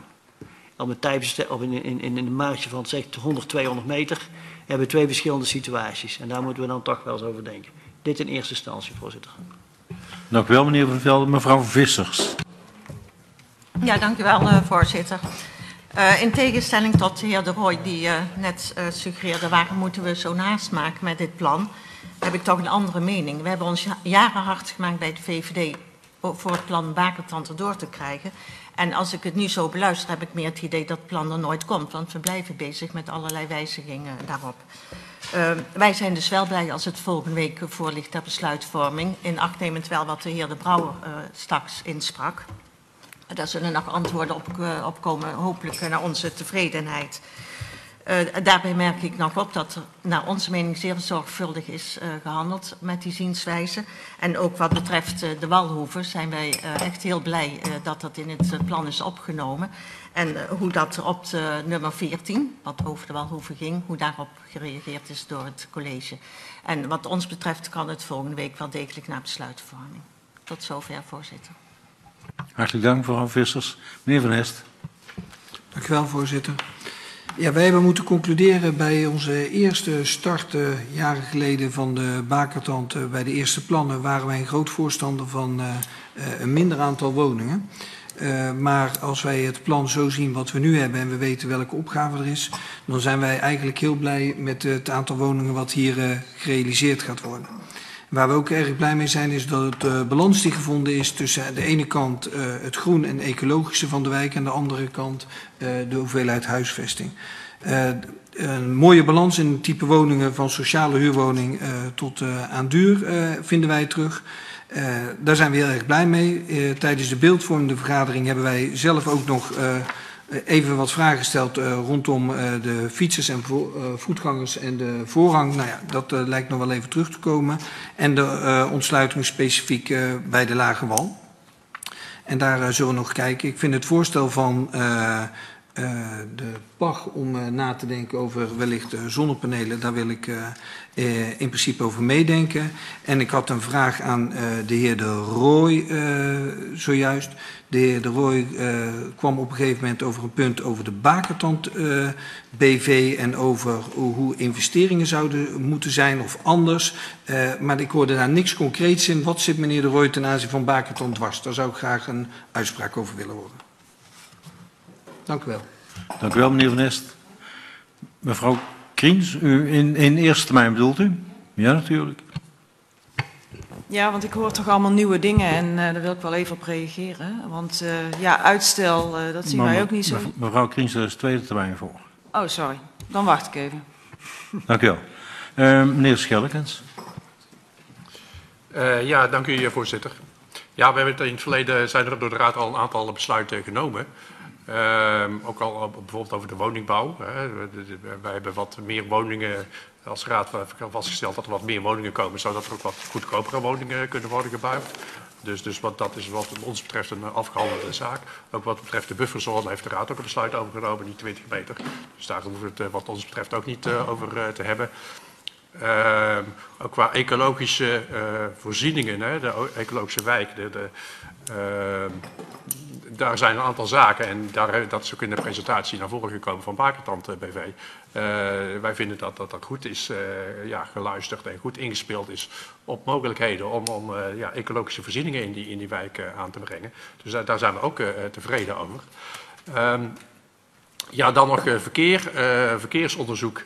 In de marge van zeg 100, 200 meter hebben we 2 verschillende situaties en daar moeten we dan toch wel eens over denken. Dit in eerste instantie, voorzitter. Dank u wel, meneer Van Velde. Mevrouw Vissers. Ja, dank u wel, voorzitter. In tegenstelling tot de heer De Rooij die net suggereerde waarom moeten we zo naast maken met dit plan, heb ik toch een andere mening. We hebben ons jaren hard gemaakt bij de VVD voor het plan Bakertand erdoor te krijgen. En als ik het nu zo beluister, heb ik meer het idee dat het plan er nooit komt. Want we blijven bezig met allerlei wijzigingen daarop. Wij zijn dus wel blij als het volgende week voor ligt ter besluitvorming. In acht nemend wel wat de heer De Brouwer straks insprak. Daar zullen nog antwoorden op komen, hopelijk naar onze tevredenheid. Daarbij merk ik nog op dat er naar onze mening zeer zorgvuldig is gehandeld met die zienswijze. En ook wat betreft de walhoeven zijn wij echt heel blij dat dat in het plan is opgenomen. En hoe dat er op de nummer 14, wat over de walhoeven ging, hoe daarop gereageerd is door het college. En wat ons betreft kan het volgende week wel degelijk naar besluitvorming. Tot zover, voorzitter. Hartelijk dank, mevrouw Vissers. Meneer Van Hest. Dank u wel, voorzitter. Ja, wij hebben moeten concluderen bij onze eerste start jaren geleden van de Bakertand. Bij de eerste plannen waren wij een groot voorstander van een minder aantal woningen. Maar als wij het plan zo zien wat we nu hebben en we weten welke opgave er is, dan zijn wij eigenlijk heel blij met het aantal woningen wat hier gerealiseerd gaat worden. Waar we ook erg blij mee zijn is dat de balans die gevonden is tussen aan de ene kant het groen en ecologische van de wijk en aan de andere kant de hoeveelheid huisvesting. Een mooie balans in het type woningen van sociale huurwoning tot aan duur vinden wij terug. Daar zijn we heel erg blij mee. Tijdens de beeldvormende vergadering hebben wij zelf ook nog even wat vragen gesteld rondom de fietsers en voetgangers en de voorrang. Nou ja, dat lijkt nog wel even terug te komen. En de ontsluiting specifiek bij de Lage Wal. En daar zullen we nog kijken. Ik vind het voorstel van de PAG om na te denken over wellicht zonnepanelen, daar wil ik in principe over meedenken. En ik had een vraag aan de heer De Rooij zojuist. De heer De Rooij kwam op een gegeven moment over een punt over de Bakertand BV en over hoe investeringen zouden moeten zijn of anders. Maar ik hoorde daar niks concreets in. Wat zit meneer De Rooij ten aanzien van Bakertand dwars? Daar zou ik graag een uitspraak over willen horen. Dank u wel. Dank u wel, meneer Van Est. Mevrouw Kriens, u in eerste termijn bedoelt u? Ja, natuurlijk. Ja, want ik hoor toch allemaal nieuwe dingen en daar wil ik wel even op reageren. Want ja, uitstel, dat zien wij ook niet zo. Mevrouw Kriens, daar is tweede termijn voor. Oh, sorry. Dan wacht ik even. Dank u wel. Meneer Schellekens. Ja, dank u, voorzitter. Ja, we hebben het in het verleden zijn er door de Raad al een aantal besluiten genomen. Ook al bijvoorbeeld over de woningbouw. Wij hebben wat meer woningen als raad vastgesteld dat er wat meer woningen komen, zodat er ook wat goedkopere woningen kunnen worden gebouwd. Dus dat is wat ons betreft een afgehandelde zaak. Ook wat betreft de bufferzone heeft de raad ook een besluit over genomen, die 20 meter. Dus daar hoeven we het wat ons betreft ook niet over te hebben. Ook qua ecologische voorzieningen, de ecologische wijk, daar zijn een aantal zaken en dat is ook in de presentatie naar voren gekomen van Bakertand BV. Wij vinden dat dat goed is geluisterd en goed ingespeeld is op mogelijkheden om ecologische voorzieningen in die wijk aan te brengen. Dus daar zijn we ook tevreden over. Dan nog verkeersonderzoek.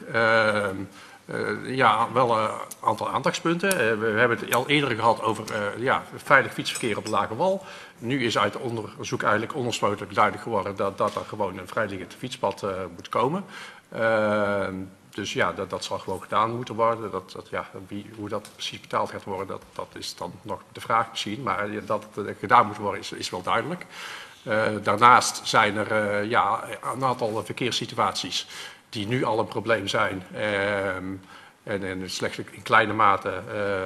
Wel een aantal aandachtspunten. We hebben het al eerder gehad over veilig fietsverkeer op de Lage Wal. Nu is uit het onderzoek eigenlijk onomstotelijk duidelijk geworden dat er gewoon een vrijliggend fietspad moet komen. Dus ja, dat zal gewoon gedaan moeten worden. Hoe dat precies betaald gaat worden, dat is dan nog de vraag misschien. Maar dat het gedaan moet worden is wel duidelijk. Daarnaast zijn er een aantal verkeerssituaties die nu al een probleem zijn en slechts in kleine mate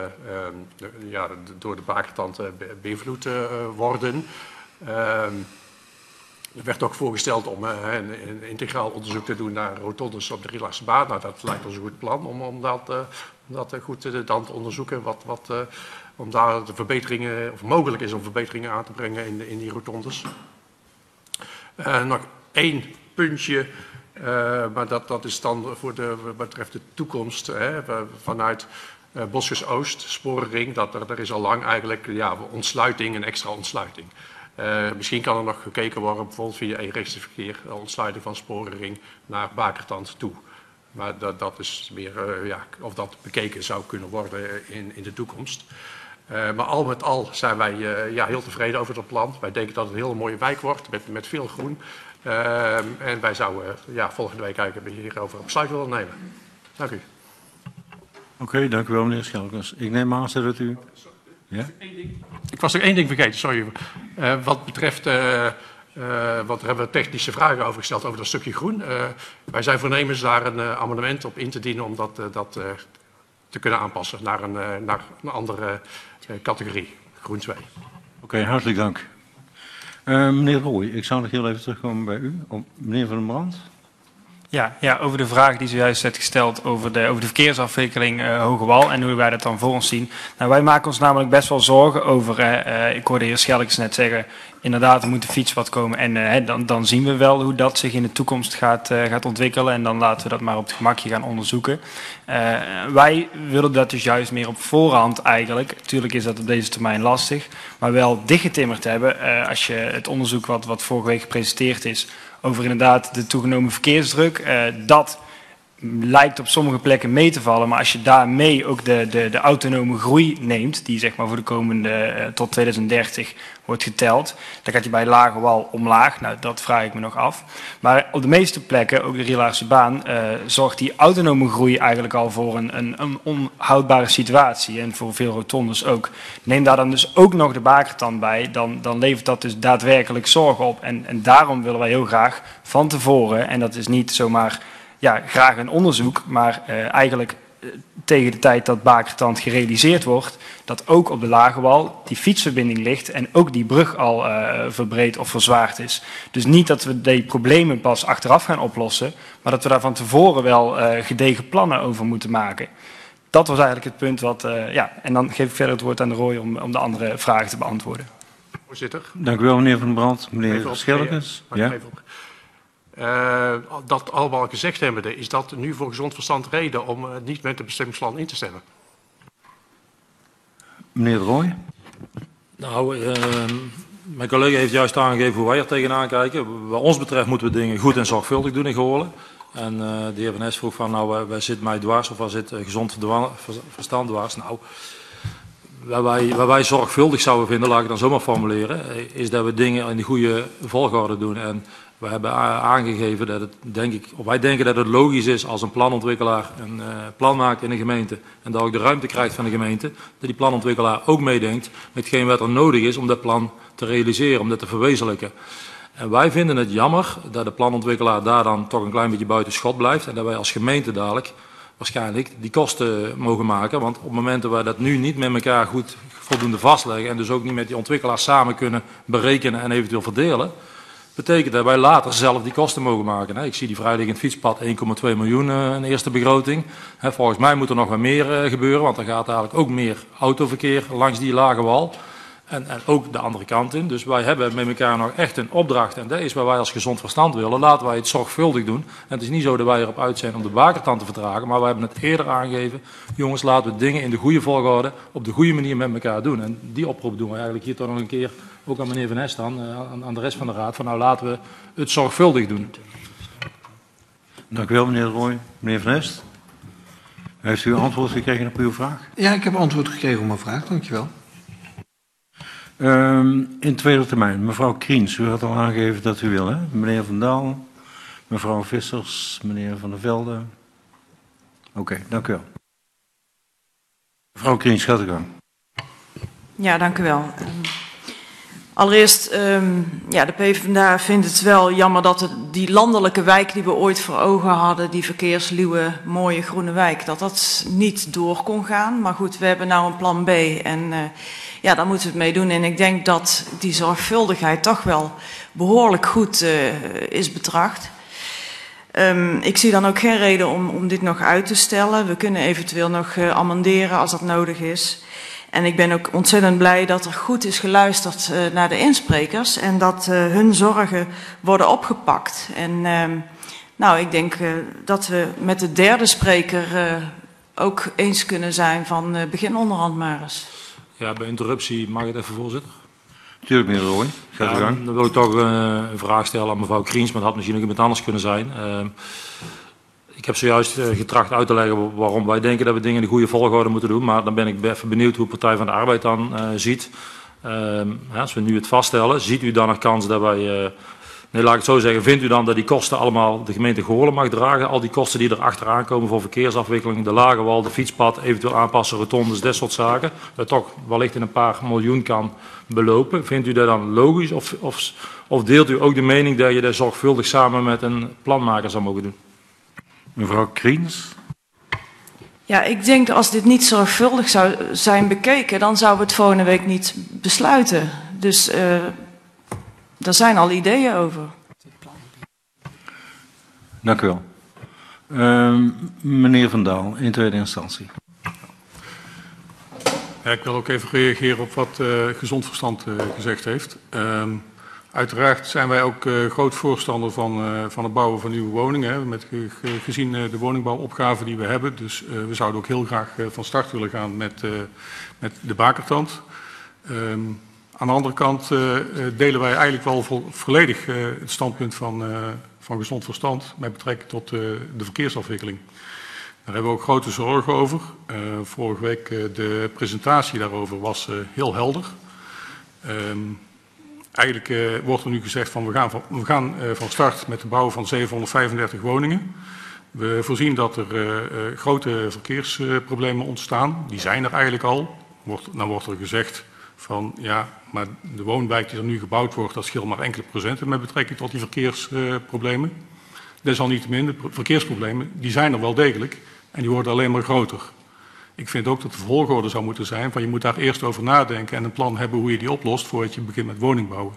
door de Bakertand beïnvloed worden. Er werd ook voorgesteld om een integraal onderzoek te doen naar rotondes op de Rielandse baan. Nou, dat lijkt ons een goed plan om dat goed dan te onderzoeken. Om daar de verbeteringen, of mogelijk is om verbeteringen aan te brengen in die rotondes. Nog één puntje. Maar dat is dan wat betreft de toekomst vanuit Boskers Oost, sporenring, er is al lang eigenlijk ontsluiting, een extra ontsluiting. Misschien kan er nog gekeken worden, bijvoorbeeld via eenrechtse verkeer, ontsluiting van sporenring naar Bakertand toe. Maar dat is meer of dat bekeken zou kunnen worden in de toekomst. Maar al met al zijn wij heel tevreden over dat plan. Wij denken dat het een hele mooie wijk wordt met veel groen. En wij zouden volgende week eigenlijk hierover een besluit willen nemen. Dank u. Oké, dank u wel, meneer Schelkens. Ik neem aan dat u... Ja? Ik was nog één ding vergeten, sorry. Wat betreft Want daar hebben we technische vragen over gesteld over dat stukje groen. Wij zijn voornemens daar een amendement op in te dienen om dat te kunnen aanpassen naar een andere categorie, groen 2. Oké, hartelijk dank. Meneer Rooij, ik zou nog heel even terugkomen bij u. Meneer Van den Brand. Ja, over de vraag die zojuist werd gesteld over de verkeersafwikkeling Hogewal en hoe wij dat dan voor ons zien. Nou, wij maken ons namelijk best wel zorgen over, ik hoorde de heer Schelkens net zeggen, inderdaad er moet een fietspad komen en dan zien we wel hoe dat zich in de toekomst gaat ontwikkelen en dan laten we dat maar op het gemakje gaan onderzoeken. Wij willen dat dus juist meer op voorhand eigenlijk, natuurlijk is dat op deze termijn lastig, maar wel dichtgetimmerd hebben als je het onderzoek wat vorige week gepresenteerd is, over inderdaad de toegenomen verkeersdruk. Dat lijkt op sommige plekken mee te vallen, maar als je daarmee ook de autonome groei neemt, die zeg maar voor de komende tot 2030 wordt geteld, dan gaat die bij lage wal omlaag. Nou, dat vraag ik me nog af. Maar op de meeste plekken, ook de Rielaarse baan, zorgt die autonome groei eigenlijk al voor een onhoudbare situatie. En voor veel rotondes ook. Neem daar dan dus ook nog de bakertand bij, dan levert dat dus daadwerkelijk zorg op. En daarom willen wij heel graag van tevoren, en dat is niet zomaar graag een onderzoek, maar eigenlijk tegen de tijd dat bakertand gerealiseerd wordt, dat ook op de lage wal die fietsverbinding ligt en ook die brug al verbreed of verzwaard is. Dus niet dat we die problemen pas achteraf gaan oplossen, maar dat we daar van tevoren wel gedegen plannen over moeten maken. Dat was eigenlijk het punt wat, en dan geef ik verder het woord aan de Rooij om de andere vragen te beantwoorden. Voorzitter. Dank u wel, meneer Van den Brand. Meneer Schelkens. Ja. Dat allemaal gezegd hebbende, is dat nu voor gezond verstand reden om niet met het bestemmingsplan in te stemmen? Meneer de Rooij. Nou, mijn collega heeft juist aangegeven hoe wij er tegenaan kijken. Wat ons betreft moeten we dingen goed en zorgvuldig doen in Goorlen. En de heer Van Es vroeg van, nou, waar zit mij dwars of waar zit gezond verstand dwars? Nou, waar wij zorgvuldig zouden vinden, laat ik dan zomaar formuleren, is dat we dingen in de goede volgorde doen. En we hebben aangegeven dat wij denken dat het logisch is als een planontwikkelaar een plan maakt in een gemeente en dat ook de ruimte krijgt van de gemeente, dat die planontwikkelaar ook meedenkt met hetgeen wat er nodig is om dat plan te realiseren, om dat te verwezenlijken. En wij vinden het jammer dat de planontwikkelaar daar dan toch een klein beetje buiten schot blijft en dat wij als gemeente dadelijk waarschijnlijk die kosten mogen maken. Want op momenten waar dat nu niet met elkaar goed voldoende vastleggen en dus ook niet met die ontwikkelaars samen kunnen berekenen en eventueel verdelen, betekent dat wij later zelf die kosten mogen maken. Ik zie die vrijliggend fietspad 1,2 miljoen een eerste begroting. Volgens mij moet er nog wat meer gebeuren, want er gaat eigenlijk ook meer autoverkeer langs die lage wal. En ook de andere kant in. Dus wij hebben met elkaar nog echt een opdracht. En dat is waar wij als gezond verstand willen. Laten wij het zorgvuldig doen. En het is niet zo dat wij erop uit zijn om de bakertand te vertragen. Maar wij hebben het eerder aangegeven. Jongens, laten we dingen in de goede volgorde op de goede manier met elkaar doen. En die oproep doen we eigenlijk hier toch nog een keer. Ook aan meneer Van Es dan, aan de rest van de raad. Van nou, laten we het zorgvuldig doen. Dank u wel, meneer de Rooij. Meneer Van Es, heeft u antwoord gekregen op uw vraag? Ja, ik heb antwoord gekregen op mijn vraag. Dank je wel. In tweede termijn, mevrouw Kriens, u had al aangegeven dat u wil, hè? Meneer Van Daal, mevrouw Vissers, meneer Van der Velde. Oké, dank u wel. Mevrouw Kriens, gaat u gang. Ja, dank u wel. Allereerst, de PvdA vindt het wel jammer dat die landelijke wijk die we ooit voor ogen hadden, die verkeersluwe, mooie groene wijk, dat niet door kon gaan. Maar goed, we hebben nou een plan B en daar moeten we het mee doen. En ik denk dat die zorgvuldigheid toch wel behoorlijk goed is betracht. Ik zie dan ook geen reden om dit nog uit te stellen. We kunnen eventueel nog amenderen als dat nodig is. En ik ben ook ontzettend blij dat er goed is geluisterd naar de insprekers en dat hun zorgen worden opgepakt. En ik denk dat we met de derde spreker ook eens kunnen zijn van begin onderhand maar eens. Ja, bij interruptie mag het even, voorzitter. Tuurlijk, meneer Rooij. Gaat u gang. Dan wil ik toch een vraag stellen aan mevrouw Kriens, maar dat had misschien ook iemand anders kunnen zijn. Ik heb zojuist getracht uit te leggen waarom wij denken dat we dingen in de goede volgorde moeten doen. Maar dan ben ik even benieuwd hoe Partij van de Arbeid dan ziet. Als we nu het vaststellen, ziet u dan nog kans dat wij... laat ik het zo zeggen. Vindt u dan dat die kosten allemaal de gemeente Goorlen mag dragen? Al die kosten die er achteraan komen voor verkeersafwikkeling, de lage wal, de fietspad, eventueel aanpassen, rotondes, dat soort zaken. Dat toch wellicht in een paar miljoen kan belopen. Vindt u dat dan logisch Of deelt u ook de mening dat je dat zorgvuldig samen met een planmaker zou mogen doen? Mevrouw Kriens. Ja, ik denk dat als dit niet zorgvuldig zou zijn bekeken, dan zouden we het volgende week niet besluiten. Dus daar zijn al ideeën over. Dank u wel. Meneer Van Daal, in tweede instantie. Ja, ik wil ook even reageren op wat Gezond Verstand gezegd heeft. Uiteraard zijn wij ook groot voorstander van het bouwen van nieuwe woningen. Hè, gezien de woningbouwopgave die we hebben. Dus we zouden ook heel graag van start willen gaan met de Bakertand. Aan de andere kant delen wij eigenlijk wel volledig het standpunt van Gezond Verstand met betrekking tot de verkeersafwikkeling. Daar hebben we ook grote zorgen over. Vorige week de presentatie daarover was heel helder. Eigenlijk wordt er nu gezegd van we gaan van start met de bouw van 735 woningen. We voorzien dat er grote verkeersproblemen ontstaan. Die zijn er eigenlijk al. Dan wordt er gezegd van ja, maar de woonwijk die er nu gebouwd wordt, dat scheelt maar enkele procenten met betrekking tot die verkeersproblemen. Desalniettemin, de verkeersproblemen, die zijn er wel degelijk en die worden alleen maar groter. Ik vind ook dat de volgorde zou moeten zijn van je moet daar eerst over nadenken en een plan hebben hoe je die oplost voordat je begint met woningbouwen.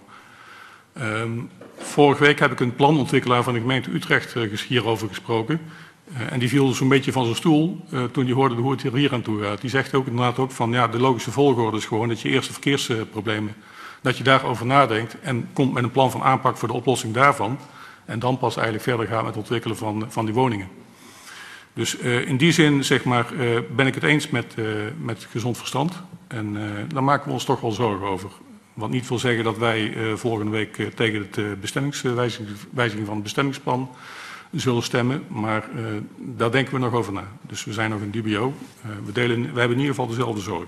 Vorige week heb ik een planontwikkelaar van de gemeente Utrecht hierover gesproken. En die viel zo'n beetje van zijn stoel toen hij hoorde hoe het hier aan toe gaat. Die zegt ook inderdaad ook van ja, de logische volgorde is gewoon dat je eerst de verkeersproblemen, dat je daarover nadenkt en komt met een plan van aanpak voor de oplossing daarvan. En dan pas eigenlijk verder gaat met het ontwikkelen van die woningen. Dus in die zin zeg maar, ben ik het eens met Gezond Verstand. En daar maken we ons toch wel zorgen over. Wat niet wil zeggen dat wij volgende week tegen de wijziging van het bestemmingsplan zullen stemmen. Maar daar denken we nog over na. Dus we zijn nog in dubio. We hebben in ieder geval dezelfde zorgen.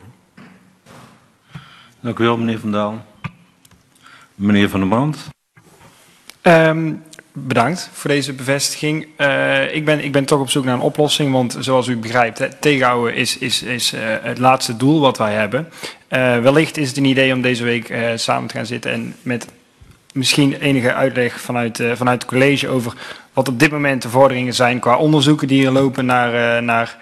Dank u wel, meneer Van Daal. Meneer Van der Brand. Bedankt voor deze bevestiging. Ik ben toch op zoek naar een oplossing, want zoals u begrijpt, tegenhouden is het laatste doel wat wij hebben. Wellicht is het een idee om deze week samen te gaan zitten en met misschien enige uitleg vanuit het college over wat op dit moment de vorderingen zijn qua onderzoeken die er lopen naar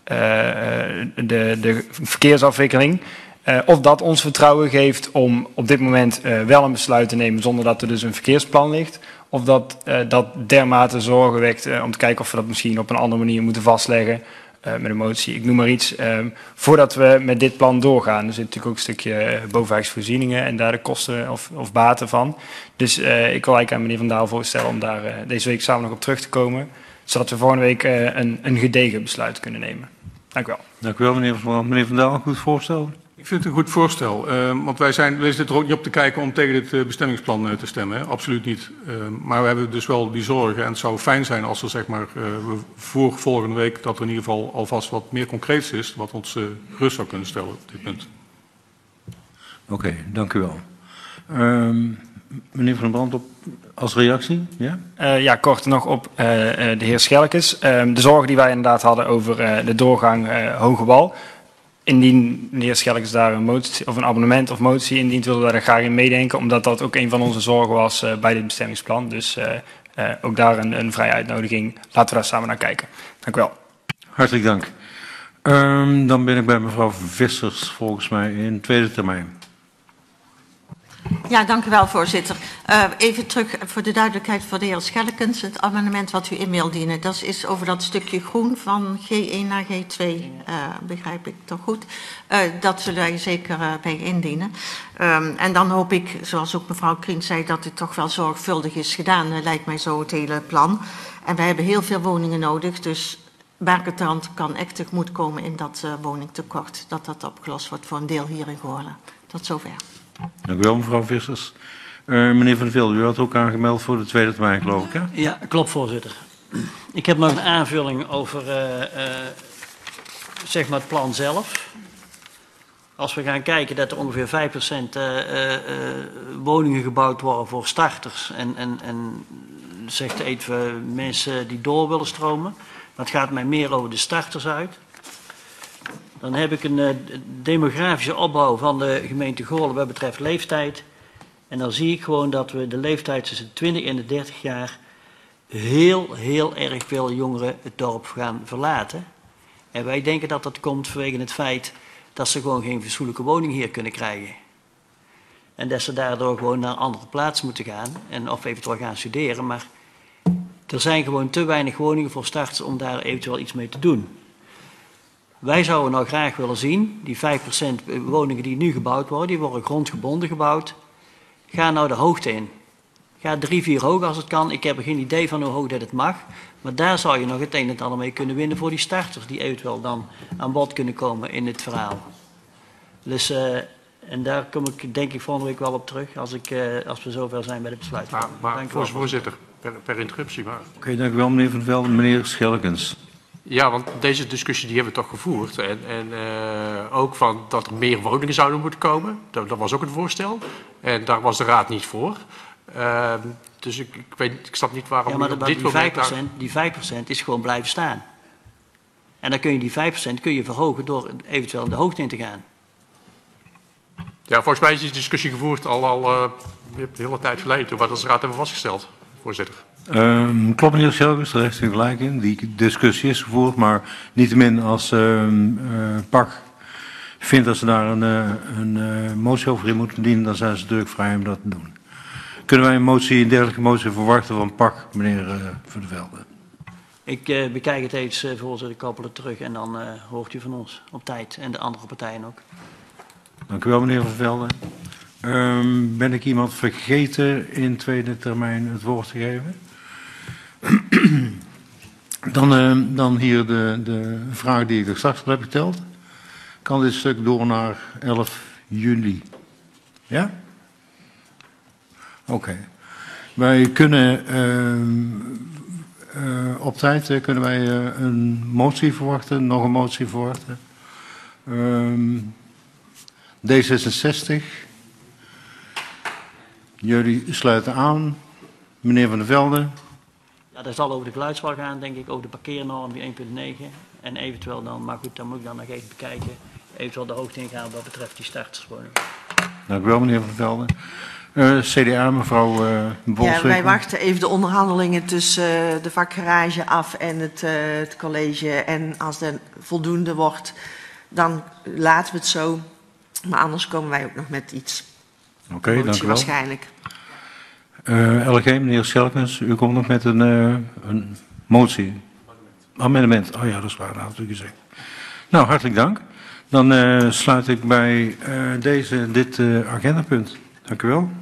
de verkeersafwikkeling. Of dat ons vertrouwen geeft om op dit moment wel een besluit te nemen zonder dat er dus een verkeersplan ligt. Of dat dermate zorgen wekt om te kijken of we dat misschien op een andere manier moeten vastleggen met een motie. Ik noem maar iets. Voordat we met dit plan doorgaan. Er zit natuurlijk ook een stukje bovenwijksvoorzieningen en daar de kosten of baten van. Dus ik wil eigenlijk aan meneer Van Daal voorstellen om daar deze week samen nog op terug te komen. Zodat we volgende week een gedegen besluit kunnen nemen. Dank u wel. Dank u wel, meneer Van Daal. Meneer Van Daal, een goed voorstel. Ik vind het een goed voorstel, want wij zitten er ook niet op te kijken om tegen dit bestemmingsplan te stemmen. Hè? Absoluut niet. Maar we hebben dus wel die zorgen en het zou fijn zijn als er zeg maar, voor volgende week dat er in ieder geval alvast wat meer concreets is wat ons gerust zou kunnen stellen op dit punt. Oké, dank u wel. Meneer Van der Brand, als reactie? Ja? Ja, kort nog op de heer Schelkes. De zorgen die wij inderdaad hadden over de doorgang Hogewal. Indien de heer Schelkes daar een motie of een abonnement of motie indient, willen we daar graag in meedenken, omdat dat ook een van onze zorgen was bij dit bestemmingsplan. Dus ook daar een vrije uitnodiging. Laten we daar samen naar kijken. Dank u wel. Hartelijk dank. Dan ben ik bij mevrouw Vissers volgens mij in tweede termijn. Ja, dank u wel, voorzitter. Even terug voor de duidelijkheid voor de heer Schelkens. Het amendement wat u in wil dienen, dat is over dat stukje groen van G1 naar G2, begrijp ik toch goed. Dat zullen wij zeker bij indienen. En dan hoop ik, zoals ook mevrouw Kriens zei, dat het toch wel zorgvuldig is gedaan, lijkt mij zo het hele plan. En wij hebben heel veel woningen nodig, dus Bakertand kan echt tegemoet komen in dat woningtekort. Dat opgelost wordt voor een deel hier in Goorlen. Tot zover. Dank u wel, mevrouw Vissers. Meneer Van der Velde, u had ook aangemeld voor de tweede termijn, geloof ik, hè? Ja, klopt, voorzitter. Ik heb nog een aanvulling over zeg maar het plan zelf. Als we gaan kijken dat er ongeveer 5% woningen gebouwd worden voor starters en zegt even mensen die door willen stromen. Dat gaat mij meer over de starters uit. Dan heb ik een demografische opbouw van de gemeente Goorlen wat betreft leeftijd. En dan zie ik gewoon dat we de leeftijd tussen de 20 en de 30 jaar heel erg veel jongeren het dorp gaan verlaten. En wij denken dat dat komt vanwege het feit dat ze gewoon geen fatsoenlijke woning hier kunnen krijgen. En dat ze daardoor gewoon naar een andere plaats moeten gaan en of eventueel gaan studeren. Maar er zijn gewoon te weinig woningen voor starters om daar eventueel iets mee te doen. Wij zouden nou graag willen zien, die 5% woningen die nu gebouwd worden, die worden grondgebonden gebouwd. Ga nou de hoogte in. Ga 3-4 hoog als het kan. Ik heb er geen idee van hoe hoog dat het mag. Maar daar zou je nog het een en ander mee kunnen winnen voor die starters. Die eventueel dan aan bod kunnen komen in het verhaal. Dus, en daar kom ik denk ik volgende week wel op terug. Als we zover zijn bij de besluitvorming. Maar voorzitter, per interruptie. Oké, dank u wel meneer Van der Velde. Meneer Schelkens. Ja, want deze discussie die hebben we toch gevoerd. En ook van dat er meer woningen zouden moeten komen. Dat was ook een voorstel. En daar was de raad niet voor. Dus ik snap niet waarom... Ja, maar die 5% is gewoon blijven staan. En dan kun je die 5% verhogen door eventueel de hoogte in te gaan. Ja, volgens mij is die discussie gevoerd al een hele tijd geleden. Toen we dat als raad hebben vastgesteld, voorzitter. Klopt meneer Schelkens, daar heeft u gelijk in. Die discussie is gevoerd, maar niettemin als PAC vindt dat ze daar een motie over in moeten dienen, dan zijn ze natuurlijk vrij om dat te doen. Kunnen wij een dergelijke motie verwachten van PAC, meneer Van der Velde? Ik bekijk het eens, voorzitter, koppelen terug en dan hoort u van ons op tijd en de andere partijen ook. Dank u wel, meneer Van der Velde. Ben ik iemand vergeten in tweede termijn het woord te geven? Dan hier de vraag die ik er straks al heb geteld. Kan dit stuk door naar 11 juli? Ja? Oké. Wij kunnen op tijd kunnen wij een motie verwachten, nog een motie verwachten. D66. Jullie sluiten aan. Meneer Van der Velde. Ja, dat zal over de geluidswal gaan, denk ik, over de parkeernorm die 1.9. En eventueel dan, maar goed, dan moet ik dan nog even bekijken, eventueel de hoogte ingaan wat betreft die starterswoning. Dank u wel, meneer Van der Velde. CDA, mevrouw Bolswinkel. Ja, wij wachten even de onderhandelingen tussen de vakgarage af en het college. En als dat voldoende wordt, dan laten we het zo. Maar anders komen wij ook nog met iets. Oké, dank u wel. Waarschijnlijk. LG, meneer Schelkens, u komt nog met een motie. Amendement. Oh ja, dat is waar, dat had u gezegd. Nou, hartelijk dank. Dan sluit ik bij dit agendapunt. Dank u wel.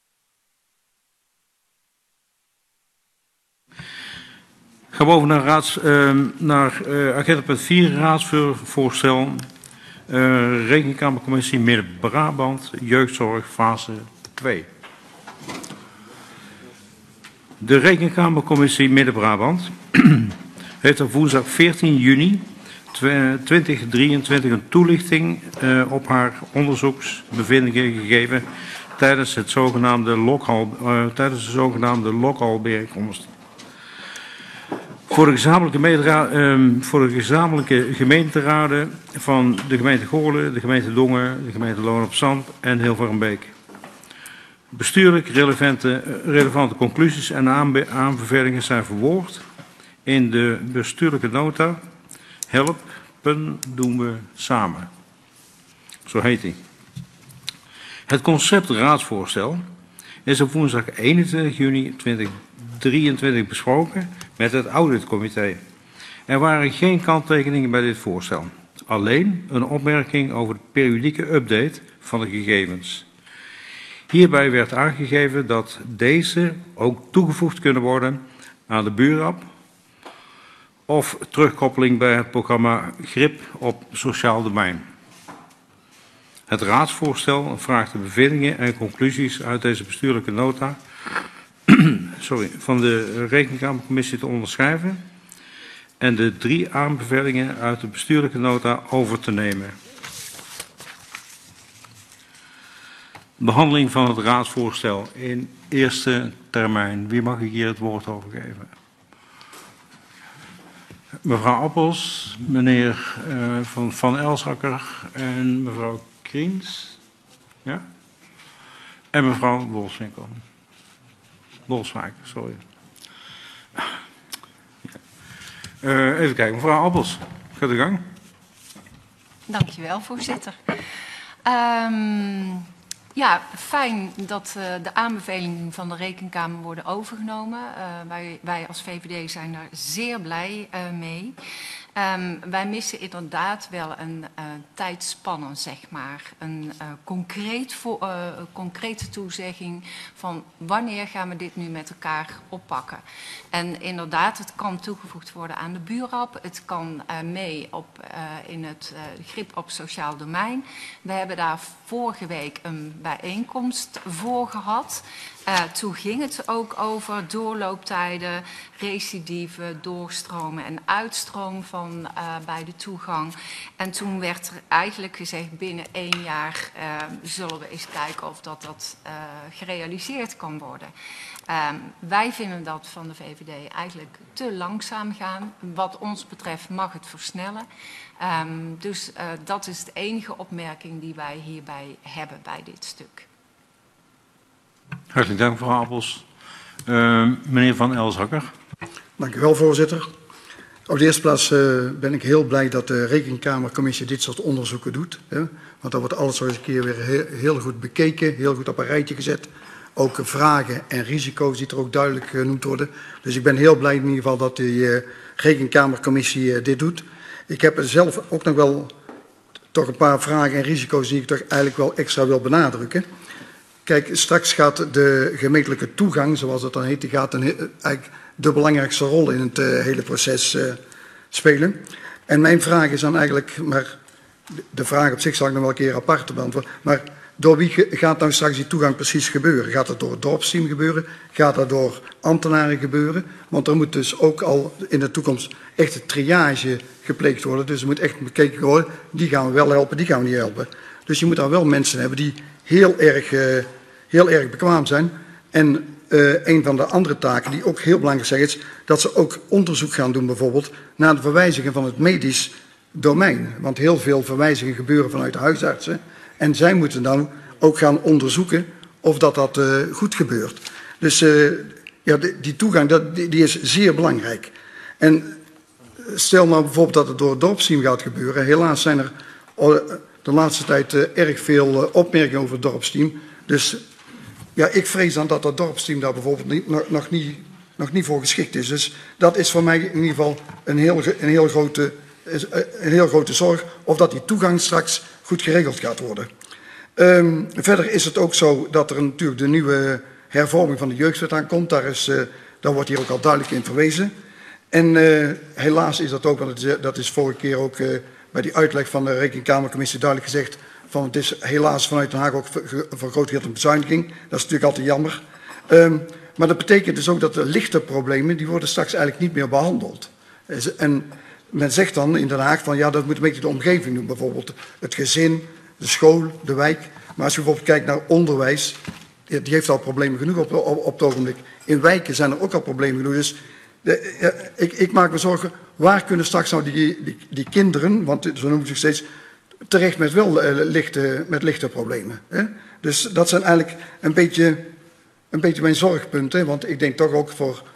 Gaan we over naar agendapunt 4, raadsvoorstel. Rekenkamercommissie Midden-Brabant, jeugdzorg, fase 2. De Rekenkamercommissie Midden-Brabant heeft op woensdag 14 juni 2023 een toelichting op haar onderzoeksbevindingen gegeven tijdens de zogenaamde lokhal-bijeenkomst. Voor de gezamenlijke gemeenteraden van de gemeente Goorlen, de gemeente Dongen, de gemeente Loon op Zand en Hilvarenbeek. Bestuurlijk relevante conclusies en aanbevelingen zijn verwoord in de bestuurlijke nota Helpen doen we samen. Zo heet die. Het concept raadsvoorstel is op woensdag 21 juni 2023 besproken met het auditcomité. Er waren geen kanttekeningen bij dit voorstel. Alleen een opmerking over de periodieke update van de gegevens. Hierbij werd aangegeven dat deze ook toegevoegd kunnen worden aan de buurrap of terugkoppeling bij het programma GRIP op sociaal domein. Het raadsvoorstel vraagt de bevindingen en conclusies uit deze bestuurlijke nota van de Rekenkamercommissie te onderschrijven en de 3 aanbevelingen uit de bestuurlijke nota over te nemen. Behandeling van het raadsvoorstel in eerste termijn. Wie mag ik hier het woord over geven? Mevrouw Appels, meneer Van Elsakker en mevrouw Kriens. Ja? En mevrouw Wolfswijk, sorry. Even kijken, mevrouw Appels, gaat uw gang. Dankjewel, voorzitter. Ja, fijn dat de aanbevelingen van de Rekenkamer worden overgenomen. Wij als VVD zijn daar zeer blij mee. Wij missen inderdaad wel een tijdspanne, zeg maar. Een concrete toezegging van wanneer gaan we dit nu met elkaar oppakken. En inderdaad, het kan toegevoegd worden aan de buurrap. Het kan mee in het grip op sociaal domein. We hebben daar vorige week een bijeenkomst voor gehad. Toen ging het ook over doorlooptijden, recidive, doorstromen en uitstroom van bij de toegang. En toen werd er eigenlijk gezegd binnen 1 jaar zullen we eens kijken of dat gerealiseerd kan worden. Wij vinden dat van de VVD eigenlijk te langzaam gaan. Wat ons betreft mag het versnellen. Dus dat is de enige opmerking die wij hierbij hebben bij dit stuk. Hartelijk dank, mevrouw Appels. Meneer Van Elzakker. Dank u wel, voorzitter. Op de eerste plaats ben ik heel blij dat de Rekenkamercommissie dit soort onderzoeken doet. Hè? Want dan wordt alles zo eens een keer weer heel goed bekeken, heel goed op een rijtje gezet. Ook vragen en risico's die er ook duidelijk genoemd worden. Dus ik ben heel blij in ieder geval dat de Rekenkamercommissie dit doet. Ik heb zelf ook nog wel toch een paar vragen en risico's die ik toch eigenlijk wel extra wil benadrukken. Kijk, straks gaat de gemeentelijke toegang, zoals dat dan heet, die gaat eigenlijk de belangrijkste rol in het hele proces spelen. En mijn vraag is dan eigenlijk, maar de vraag op zich zal ik nog wel een keer apart beantwoorden, maar door wie gaat nou straks die toegang precies gebeuren? Gaat dat door het dorpsteam gebeuren? Gaat dat door ambtenaren gebeuren? Want er moet dus ook al in de toekomst echt een triage gepleegd worden. Dus er moet echt bekeken worden, die gaan we wel helpen, die gaan we niet helpen. Dus je moet dan wel mensen hebben die heel erg bekwaam zijn. En een van de andere taken die ook heel belangrijk zijn is dat ze ook onderzoek gaan doen bijvoorbeeld naar de verwijzingen van het medisch domein. Want heel veel verwijzingen gebeuren vanuit de huisartsen. En zij moeten dan ook gaan onderzoeken of dat goed gebeurt. Dus ja, die toegang die is zeer belangrijk. En stel nou bijvoorbeeld dat het door het dorpsteam gaat gebeuren. Helaas zijn er de laatste tijd erg veel opmerkingen over het dorpsteam. Dus ja, ik vrees dan dat dorpsteam daar bijvoorbeeld nog niet voor geschikt is. Dus dat is voor mij in ieder geval een heel grote zorg of dat die toegang straks goed geregeld gaat worden. Verder is het ook zo dat er natuurlijk de nieuwe hervorming van de jeugdwet aankomt. Daar wordt hier ook al duidelijk in verwezen. En helaas is dat ook, want dat is vorige keer ook bij die uitleg van de Rekenkamercommissie duidelijk gezegd, van het is helaas vanuit Den Haag ook voor groot deel een bezuiniging. Dat is natuurlijk altijd jammer. Maar dat betekent dus ook dat de lichte problemen, die worden straks eigenlijk niet meer behandeld. En men zegt dan in Den Haag van ja, dat moet een beetje de omgeving doen. Bijvoorbeeld het gezin, de school, de wijk. Maar als je bijvoorbeeld kijkt naar onderwijs, die heeft al problemen genoeg op het ogenblik. In wijken zijn er ook al problemen genoeg. Dus ik maak me zorgen, waar kunnen straks nou die kinderen, want zo noem ik ze steeds, terecht met wel lichte problemen. Hè? Dus dat zijn eigenlijk een beetje mijn zorgpunten. Want ik denk toch ook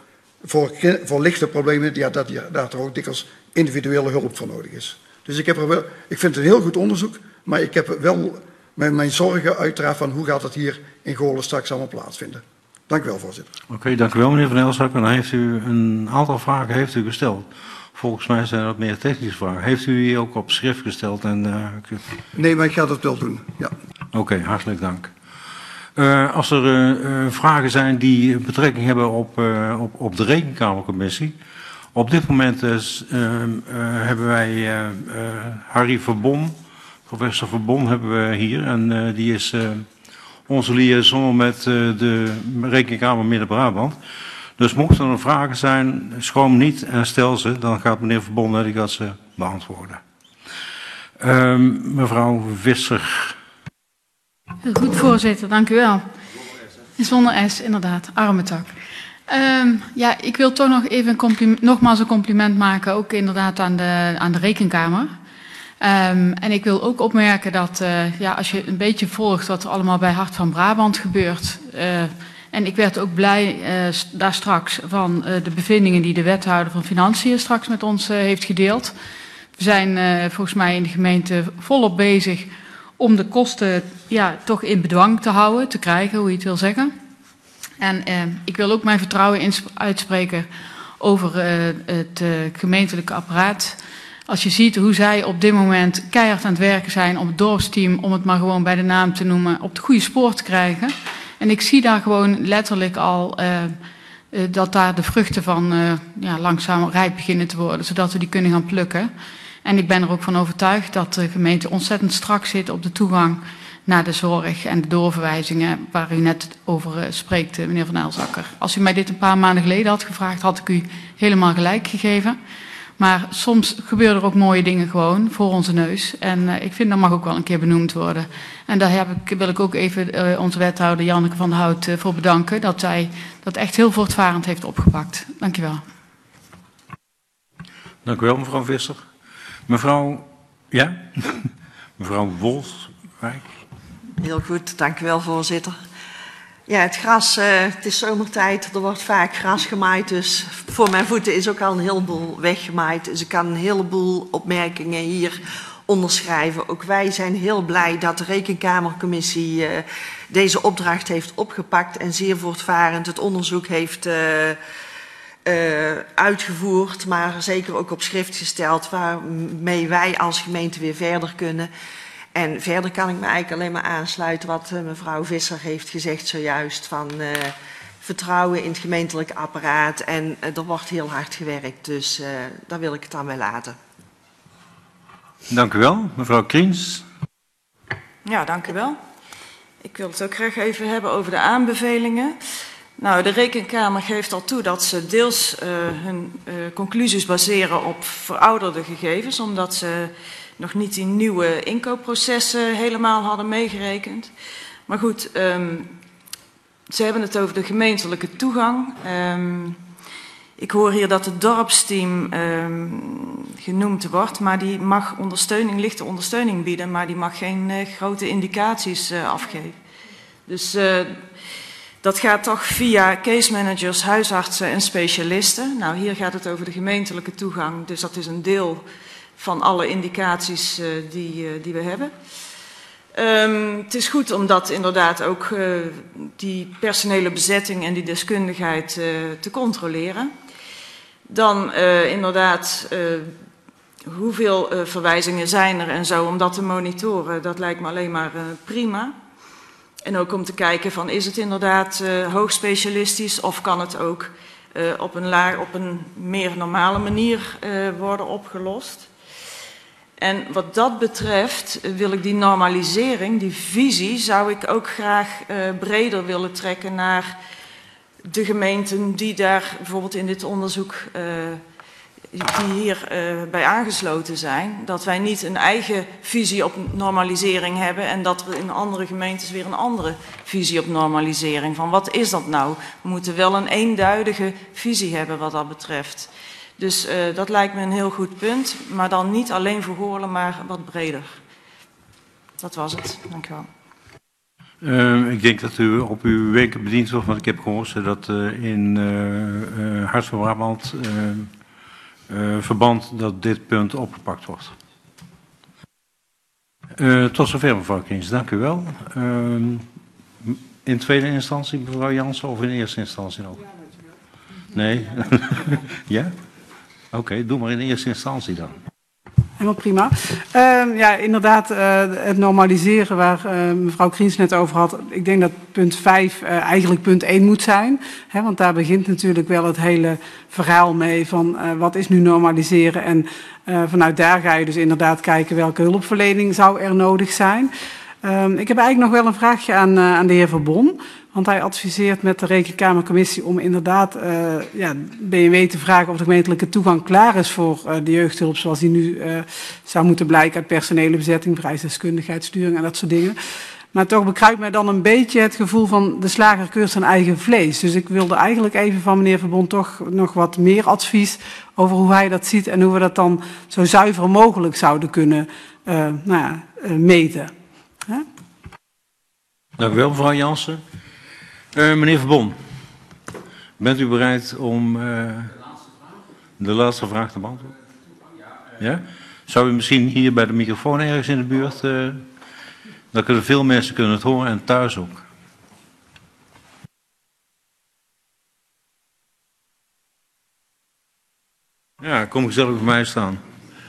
voor lichte problemen, ja, dat er ook dikwijls individuele hulp voor nodig is. Dus ik vind het een heel goed onderzoek, maar ik heb wel mijn zorgen uiteraard van hoe gaat het hier in Goorlen straks allemaal plaatsvinden. Dank u wel, voorzitter. Oké, dank u wel, meneer Van Elzakker. Dan heeft u een aantal vragen gesteld. Volgens mij zijn dat meer technische vragen. Heeft u die ook op schrift gesteld? Nee, maar ik ga dat wel doen, ja. Oké, hartelijk dank. Als er vragen zijn die betrekking hebben op de Rekenkamercommissie. Op dit moment hebben wij Harry Verbon, professor Verbon hebben we hier. En die is onze liaison met de Rekenkamer Midden-Brabant. Dus mochten er vragen zijn, schroom niet en stel ze, dan gaat meneer Verbon die gaat ze beantwoorden. Mevrouw Visser. Goed, voorzitter, dank u wel. Zonder S, inderdaad, arme tak. Ja, ik wil toch nog even nogmaals een compliment maken, ook inderdaad aan de Rekenkamer. En ik wil ook opmerken dat als je een beetje volgt wat er allemaal bij Hart van Brabant gebeurt. En ik werd ook blij daar straks van de bevindingen die de wethouder van Financiën straks met ons heeft gedeeld. We zijn volgens mij in de gemeente volop bezig om de kosten toch in bedwang te houden, te krijgen, hoe je het wil zeggen. En ik wil ook mijn vertrouwen uitspreken over het gemeentelijke apparaat. Als je ziet hoe zij op dit moment keihard aan het werken zijn om het dorpsteam, om het maar gewoon bij de naam te noemen, op het goede spoor te krijgen. En ik zie daar gewoon letterlijk al dat daar de vruchten van langzaam rijp beginnen te worden, zodat we die kunnen gaan plukken. En ik ben er ook van overtuigd dat de gemeente ontzettend strak zit op de toegang naar de zorg en de doorverwijzingen waar u net over spreekt, meneer Van Elzakker. Als u mij dit een paar maanden geleden had gevraagd, had ik u helemaal gelijk gegeven. Maar soms gebeuren er ook mooie dingen gewoon voor onze neus. En ik vind dat mag ook wel een keer benoemd worden. En daar wil ik ook even onze wethouder Janneke van der Hout voor bedanken. Dat zij dat echt heel voortvarend heeft opgepakt. Dank u wel. Dank u wel, mevrouw Visser. Mevrouw, mevrouw Wolfswijk. Heel goed, dank u wel, voorzitter. Ja, het gras, het is zomertijd, er wordt vaak gras gemaaid, dus voor mijn voeten is ook al een heleboel weggemaaid. Dus ik kan een heleboel opmerkingen hier onderschrijven. Ook wij zijn heel blij dat de Rekenkamercommissie deze opdracht heeft opgepakt en zeer voortvarend het onderzoek heeft uitgevoerd, maar zeker ook op schrift gesteld, waarmee wij als gemeente weer verder kunnen. En verder kan ik me eigenlijk alleen maar aansluiten wat mevrouw Visser heeft gezegd zojuist van vertrouwen in het gemeentelijk apparaat. En er wordt heel hard gewerkt, dus daar wil ik het aan bij laten. Dank u wel. Mevrouw Kriens. Ja, dank u wel. Ik wil het ook graag even hebben over de aanbevelingen. Nou, de Rekenkamer geeft al toe dat ze deels hun conclusies baseren op verouderde gegevens, omdat ze nog niet die nieuwe inkoopprocessen helemaal hadden meegerekend. Maar goed, ze hebben het over de gemeentelijke toegang. Ik hoor hier dat het dorpsteam genoemd wordt, maar die mag lichte ondersteuning bieden, maar die mag geen grote indicaties afgeven. Dus dat gaat toch via case managers, huisartsen en specialisten. Nou, hier gaat het over de gemeentelijke toegang, dus dat is een deel van alle indicaties die we hebben. Het is goed om dat inderdaad ook die personele bezetting en die deskundigheid te controleren. Dan inderdaad, hoeveel verwijzingen zijn er en zo, om dat te monitoren, dat lijkt me alleen maar prima. En ook om te kijken van, is het inderdaad hoogspecialistisch of kan het ook op een meer normale manier worden opgelost. En wat dat betreft wil ik die normalisering, die visie, zou ik ook graag breder willen trekken naar de gemeenten die daar bijvoorbeeld in dit onderzoek, die hier bij aangesloten zijn. Dat wij niet een eigen visie op normalisering hebben en dat er in andere gemeentes weer een andere visie op normalisering. Van wat is dat nou? We moeten wel een eenduidige visie hebben wat dat betreft. Dus dat lijkt me een heel goed punt, maar dan niet alleen voor Goorlen, maar wat breder. Dat was het. Dank u wel. Ik denk dat u op uw weken bediend wordt, want ik heb gehoord dat in Hart van Brabant verband dat dit punt opgepakt wordt. Tot zover, mevrouw Kriens. Dank u wel. In tweede instantie, mevrouw Jansen, of in eerste instantie ook? Nee? Ja? Oké, doe maar in eerste instantie dan. Helemaal prima. Ja, inderdaad, het normaliseren waar mevrouw Kriens net over had. Ik denk dat punt 5 eigenlijk punt 1 moet zijn. Hè, want daar begint natuurlijk wel het hele verhaal mee van wat is nu normaliseren. En vanuit daar ga je dus inderdaad kijken welke hulpverlening zou er nodig zijn. Ik heb eigenlijk nog wel een vraagje aan de heer Verbon. Want hij adviseert met de Rekenkamercommissie om inderdaad BNW te vragen of de gemeentelijke toegang klaar is voor de jeugdhulp zoals die nu zou moeten blijken uit personele bezetting, bereiksdeskundigheid, sturing en dat soort dingen. Maar toch bekruipt mij dan een beetje het gevoel van de slager keurt zijn eigen vlees. Dus ik wilde eigenlijk even van meneer Verbond toch nog wat meer advies over hoe hij dat ziet en hoe we dat dan zo zuiver mogelijk zouden kunnen meten. Huh? Dank u wel, mevrouw Jansen. Meneer Verbond, bent u bereid om de laatste vraag te beantwoorden? Ja? Zou u misschien hier bij de microfoon ergens in de buurt... dan kunnen veel mensen kunnen het horen en thuis ook. Ja, kom gezellig bij mij staan.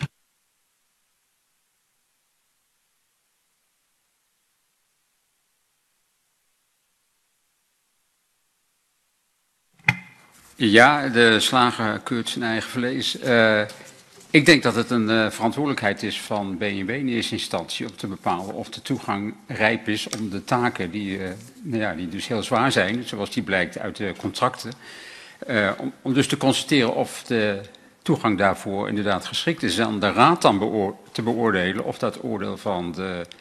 Ja, de slager keurt zijn eigen vlees. Ik denk dat het een verantwoordelijkheid is van B&W in eerste instantie om te bepalen of de toegang rijp is om de taken die dus heel zwaar zijn, zoals die blijkt uit de contracten, om dus te constateren of de toegang daarvoor inderdaad geschikt is. En aan de raad dan te beoordelen of dat oordeel van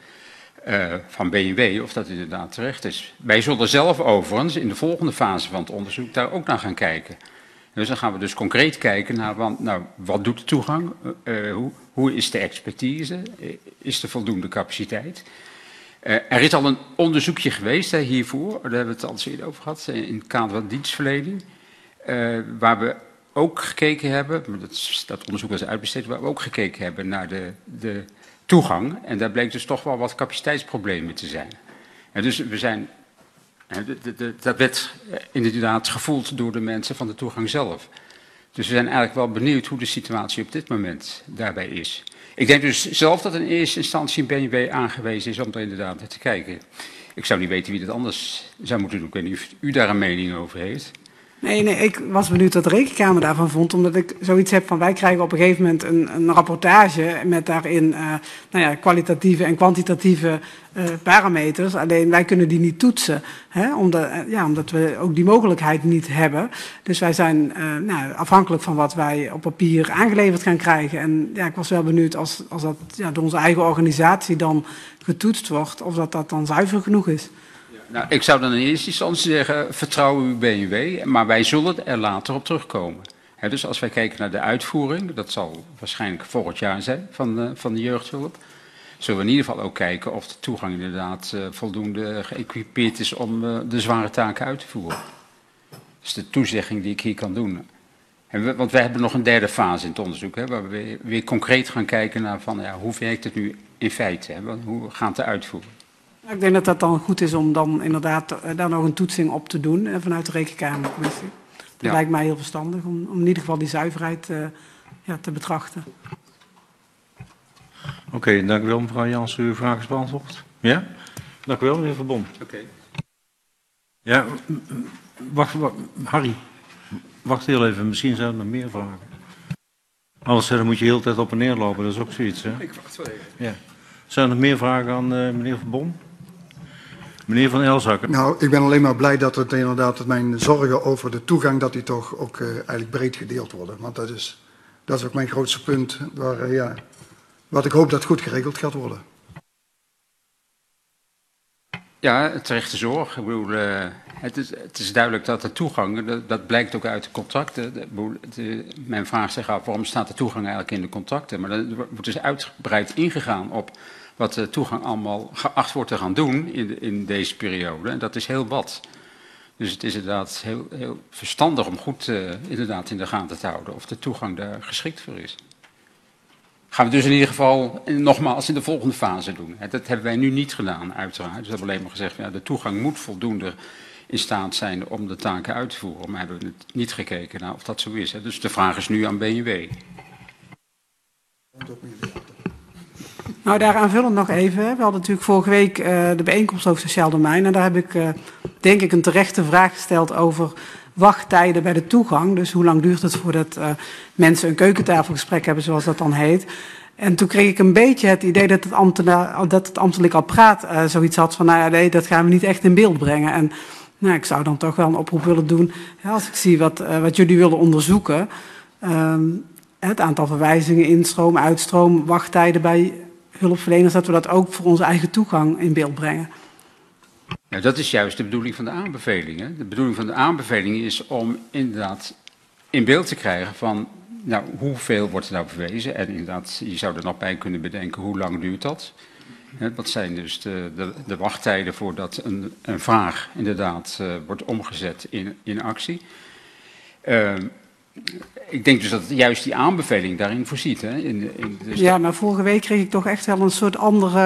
B&W of dat inderdaad terecht is. Wij zullen zelf overigens in de volgende fase van het onderzoek daar ook naar gaan kijken. Dus dan gaan we dus concreet kijken naar wat doet de toegang, hoe is de expertise, is er voldoende capaciteit. Er is al een onderzoekje geweest hiervoor, daar hebben we het al eens eerder over gehad, in het kader van dienstverlening, waar we ook gekeken hebben, dat onderzoek was uitbesteed, waar we ook gekeken hebben naar de toegang. En daar bleek dus toch wel wat capaciteitsproblemen te zijn. En dus we zijn... Dat werd inderdaad gevoeld door de mensen van de toegang zelf. Dus we zijn eigenlijk wel benieuwd hoe de situatie op dit moment daarbij is. Ik denk dus zelf dat in eerste instantie een B&W aangewezen is om er inderdaad naar te kijken. Ik zou niet weten wie dat anders zou moeten doen. Ik weet niet of u daar een mening over heeft. Nee, ik was benieuwd wat de Rekenkamer daarvan vond, omdat ik zoiets heb van wij krijgen op een gegeven moment een rapportage met daarin kwalitatieve en kwantitatieve parameters. Alleen wij kunnen die niet toetsen, omdat we ook die mogelijkheid niet hebben. Dus wij zijn afhankelijk van wat wij op papier aangeleverd gaan krijgen. En ik was wel benieuwd als dat door onze eigen organisatie dan getoetst wordt, of dat dan zuiver genoeg is. Nou, ik zou dan in eerste instantie zeggen, vertrouw uw B&W, maar wij zullen er later op terugkomen. Dus als wij kijken naar de uitvoering, dat zal waarschijnlijk volgend jaar zijn van de jeugdhulp, zullen we in ieder geval ook kijken of de toegang inderdaad voldoende geëquipeerd is om de zware taken uit te voeren. Dat is de toezegging die ik hier kan doen. Want wij hebben nog een derde fase in het onderzoek, waar we weer concreet gaan kijken naar hoe werkt het nu in feite, hoe gaat het uitvoeren. Ik denk dat dat dan goed is om dan inderdaad daar nog een toetsing op te doen vanuit de Rekenkamercommissie. Dat lijkt mij heel verstandig om in ieder geval die zuiverheid te betrachten. Oké, dank u wel mevrouw Jansen. Uw vraag is beantwoord. Ja? Dank u wel meneer Verbond. Oké. Ja, wacht, Harry. Wacht heel even, misschien zijn er nog meer vragen. Anders dan moet je de hele tijd op en neer lopen, dat is ook zoiets. Hè? Ik wacht wel even. Ja. Zijn er nog meer vragen aan meneer Verbond? Meneer Van Elzakker. Nou, ik ben alleen maar blij dat het inderdaad dat mijn zorgen over de toegang, dat die toch ook eigenlijk breed gedeeld worden. Want dat is ook mijn grootste punt, wat ik hoop dat goed geregeld gaat worden. Ja, terechte zorg. Ik bedoel, het is duidelijk dat de toegang, dat blijkt ook uit de contracten. Mijn vraag zegt af, waarom staat de toegang eigenlijk in de contracten? Maar er wordt dus uitgebreid ingegaan op wat de toegang allemaal geacht wordt te gaan doen in deze periode. En dat is heel wat. Dus het is inderdaad heel verstandig om goed inderdaad in de gaten te houden of de toegang daar geschikt voor is. Gaan we dus in ieder geval nogmaals in de volgende fase doen. Dat hebben wij nu niet gedaan, uiteraard. Dus we hebben alleen maar gezegd, de toegang moet voldoende in staat zijn om de taken uit te voeren. Maar hebben we niet gekeken naar of dat zo is. Dus de vraag is nu aan B&W. Nou, daar aanvullend nog even. We hadden natuurlijk vorige week de bijeenkomst over sociaal domein. En daar heb ik denk ik een terechte vraag gesteld over wachttijden bij de toegang. Dus hoe lang duurt het voordat mensen een keukentafelgesprek hebben, zoals dat dan heet. En toen kreeg ik een beetje het idee dat het ambtelijk apparaat zoiets had van, nee, dat gaan we niet echt in beeld brengen. En ik zou dan toch wel een oproep willen doen, als ik zie wat jullie willen onderzoeken. Het aantal verwijzingen, instroom, uitstroom, wachttijden bij hulpverleners, dat we dat ook voor onze eigen toegang in beeld brengen. Ja, dat is juist de bedoeling van de aanbevelingen. De bedoeling van de aanbeveling is om inderdaad in beeld te krijgen van, nou, hoeveel wordt er nou bewezen? En inderdaad, je zou er nog bij kunnen bedenken, hoe lang duurt dat? Wat zijn dus de wachttijden voordat een vraag inderdaad wordt omgezet in actie? Ik denk dus dat juist die aanbeveling daarin voorziet. Hè? Ja, maar vorige week kreeg ik toch echt wel een soort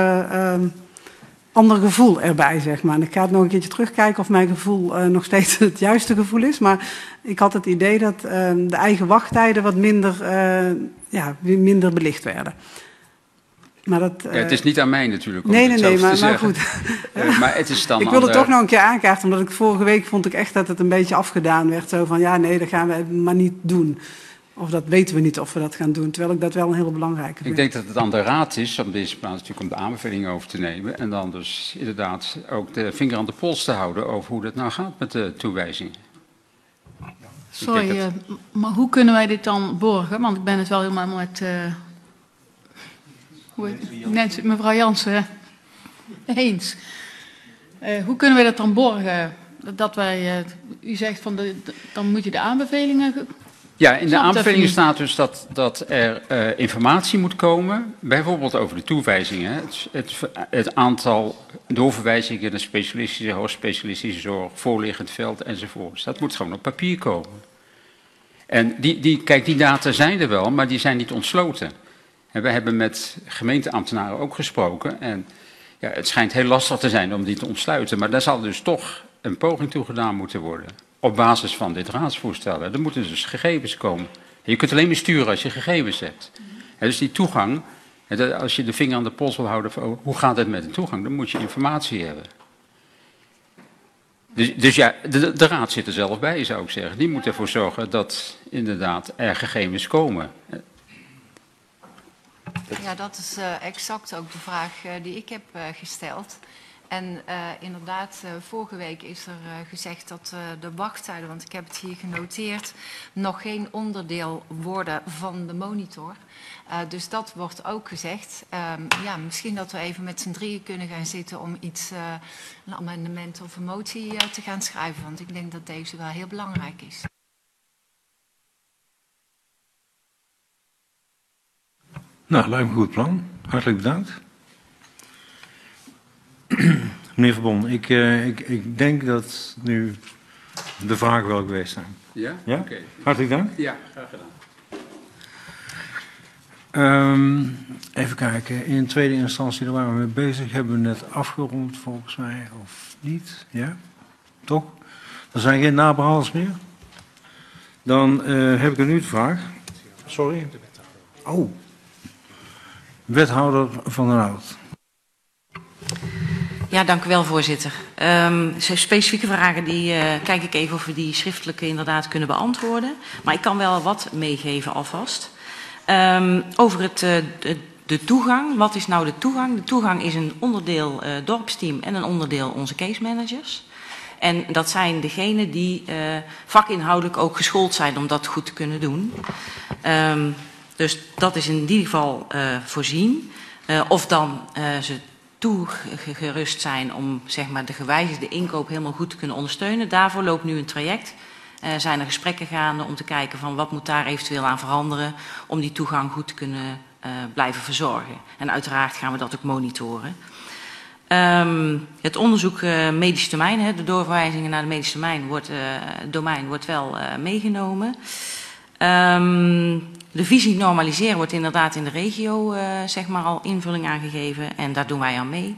ander gevoel erbij, zeg maar. En ik ga het nog een keertje terugkijken of mijn gevoel nog steeds het juiste gevoel is. Maar ik had het idee dat de eigen wachttijden wat minder belicht werden. Maar dat, het is niet aan mij natuurlijk om nee, het nee, zelf te maar zeggen. goed. Maar het is dan ik wilde toch nog een keer aankaarten, omdat ik vorige week vond ik echt dat het een beetje afgedaan werd. Zo van, ja, nee, dat gaan we maar niet doen. Of dat weten we niet of we dat gaan doen, terwijl ik dat wel een hele belangrijke vind. Ik denk dat het aan de raad is, op deze plaats natuurlijk om de aanbevelingen over te nemen. En dan dus inderdaad ook de vinger aan de pols te houden over hoe dat nou gaat met de toewijzingen. Sorry, maar hoe kunnen wij dit dan borgen? Want ik ben het wel helemaal met mevrouw Jansen eens. Hoe kunnen wij dat dan borgen? Dat wij, u zegt van dan moet je de aanbevelingen. Ja, in de aanbevelingen staat dus dat er informatie moet komen, bijvoorbeeld over de toewijzingen. Het aantal doorverwijzingen naar specialistische, hoogspecialistische zorg, voorliggend veld enzovoort. Dat moet gewoon op papier komen. En kijk, die data zijn er wel, maar die zijn niet ontsloten. En we hebben met gemeenteambtenaren ook gesproken. En ja, het schijnt heel lastig te zijn om die te ontsluiten. Maar daar zal dus toch een poging toe gedaan moeten worden. Op basis van dit raadsvoorstel. Er moeten dus gegevens komen. Je kunt alleen maar sturen als je gegevens hebt. En dus die toegang, als je de vinger aan de pols wil houden van hoe gaat het met de toegang, dan moet je informatie hebben. Dus ja, de raad zit er zelf bij, zou ik zeggen. Die moet ervoor zorgen dat inderdaad er gegevens komen. Ja, dat is exact ook de vraag die ik heb gesteld. En inderdaad, vorige week is er gezegd dat de wachttijden, want ik heb het hier genoteerd, nog geen onderdeel worden van de monitor. Dus dat wordt ook gezegd. Ja, misschien dat we even met z'n drieën kunnen gaan zitten om iets, een amendement of een motie te gaan schrijven. Want ik denk dat deze wel heel belangrijk is. Nou, lijkt me een goed plan. Hartelijk bedankt. Meneer Verbon, ik denk dat nu de vragen wel geweest zijn. Ja? Ja? Okay. Hartelijk dank. Ja, graag gedaan. Even kijken. In tweede instantie, daar waren we mee bezig. Hebben we net afgerond volgens mij, of niet? Ja? Toch? Er zijn geen nabehalers meer? Dan heb ik nu de vraag. Sorry. Oh. Wethouder Van den Hout. Ja, dank u wel, voorzitter. Specifieke vragen, die kijk ik even of we die schriftelijk inderdaad kunnen beantwoorden. Maar ik kan wel wat meegeven alvast. Over de toegang. Wat is nou de toegang? De toegang is een onderdeel dorpsteam en een onderdeel onze case managers. En dat zijn degenen die vakinhoudelijk ook geschoold zijn om dat goed te kunnen doen. Dus dat is in ieder geval voorzien. Of dan ze toegerust zijn om zeg maar, de gewijzigde inkoop helemaal goed te kunnen ondersteunen. Daarvoor loopt nu een traject. Zijn er gesprekken gaande om te kijken van wat moet daar eventueel aan veranderen om die toegang goed te kunnen blijven verzorgen. En uiteraard gaan we dat ook monitoren. Het onderzoek medische termijn, de doorverwijzingen naar de medische domein wordt wel meegenomen. De visie normaliseren wordt inderdaad in de regio zeg maar al invulling aangegeven en daar doen wij aan mee.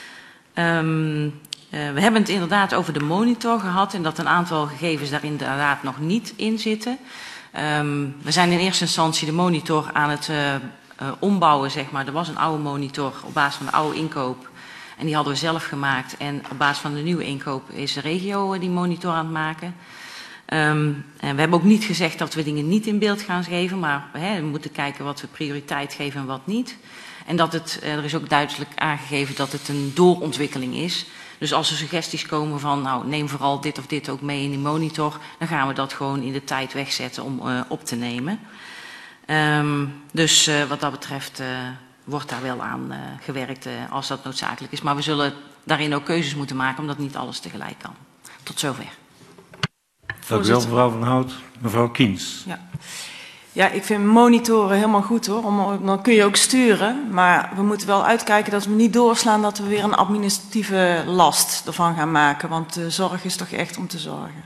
We hebben het inderdaad over de monitor gehad en dat een aantal gegevens daar inderdaad nog niet in zitten. We zijn in eerste instantie de monitor aan het ombouwen, zeg maar. Er was een oude monitor op basis van de oude inkoop en die hadden we zelf gemaakt. En op basis van de nieuwe inkoop is de regio die monitor aan het maken. En we hebben ook niet gezegd dat we dingen niet in beeld gaan geven, maar we moeten kijken wat we prioriteit geven en wat niet. En dat er is ook duidelijk aangegeven dat het een doorontwikkeling is. Dus als er suggesties komen van, nou, neem vooral dit of dit ook mee in die monitor, dan gaan we dat gewoon in de tijd wegzetten om op te nemen. Dus wat dat betreft wordt daar wel aan gewerkt als dat noodzakelijk is. Maar we zullen daarin ook keuzes moeten maken, omdat niet alles tegelijk kan. Tot zover. Dank u wel, mevrouw Van Hout. Mevrouw Kiens. Ja, ik vind monitoren helemaal goed hoor. Dan kun je ook sturen. Maar we moeten wel uitkijken dat we niet doorslaan dat we weer een administratieve last ervan gaan maken. Want de zorg is toch echt om te zorgen.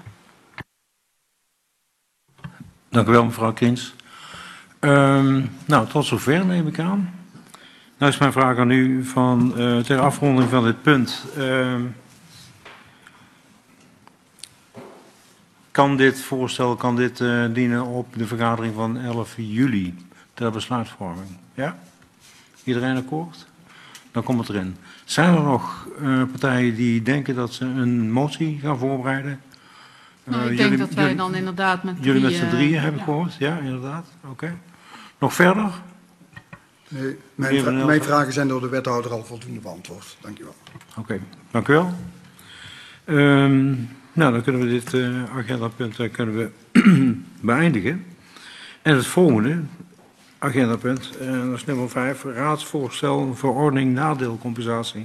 Dank u wel, mevrouw Kiens. Nou, tot zover neem ik aan. Nou is mijn vraag aan u van ter afronding van dit punt. Kan dit voorstel dienen op de vergadering van 11 juli ter besluitvorming? Ja? Iedereen akkoord? Dan komt het erin. Zijn er nog partijen die denken dat ze een motie gaan voorbereiden? Nou, ik denk dat wij dan inderdaad met jullie met z'n drieën hebben gehoord? Ja, inderdaad. Oké. Nog verder? Nee, mijn vragen zijn door de wethouder al voldoende beantwoord. Dank u wel. Oké, dank u wel. Nou, dan kunnen we dit agendapunt beëindigen. En het volgende agendapunt, dat is nummer 5, raadsvoorstel verordening nadeelcompensatie.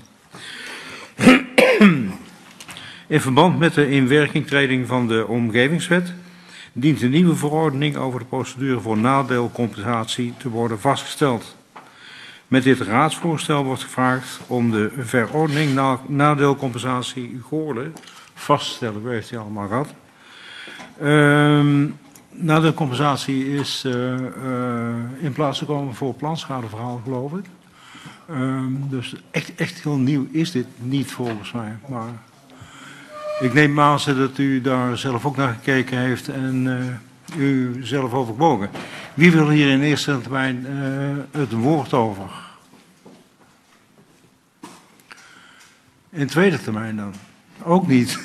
In verband met de inwerkingtreding van de omgevingswet dient een nieuwe verordening over de procedure voor nadeelcompensatie te worden vastgesteld. Met dit raadsvoorstel wordt gevraagd om de verordening nadeelcompensatie Goorlen vast te stellen. U heeft die allemaal gehad. Nadeelcompensatie is in plaats gekomen voor planschadeverhaal, geloof ik. Dus echt heel nieuw is dit niet volgens mij. Maar ik neem aan dat u daar zelf ook naar gekeken heeft en u zelf overwogen. Wie wil hier in eerste termijn het woord over? In tweede termijn dan? Ook niet.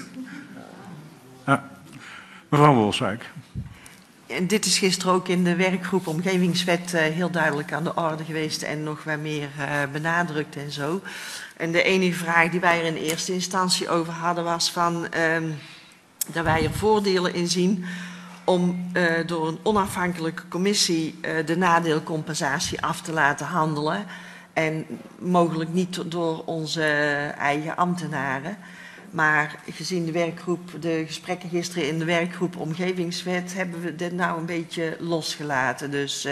Mevrouw Wolswijk. En dit is gisteren ook in de werkgroep Omgevingswet heel duidelijk aan de orde geweest en nog wat meer benadrukt en zo. En de enige vraag die wij er in eerste instantie over hadden was van dat wij er voordelen in zien om door een onafhankelijke commissie de nadeelcompensatie af te laten handelen. En mogelijk niet door onze eigen ambtenaren. Maar gezien de gesprekken gisteren in de werkgroep Omgevingswet hebben we dit nou een beetje losgelaten. Dus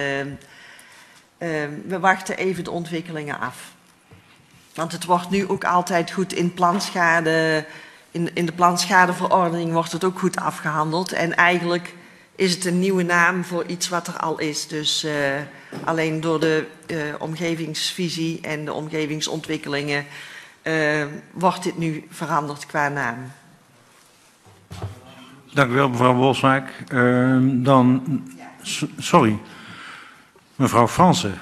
we wachten even de ontwikkelingen af. Want het wordt nu ook altijd goed in planschade, in de planschadeverordening wordt het ook goed afgehandeld. En eigenlijk is het een nieuwe naam voor iets wat er al is. Dus alleen door de omgevingsvisie en de omgevingsontwikkelingen wordt dit nu veranderd qua naam. Dank u wel, mevrouw Wolswijk. Sorry, mevrouw Fransen.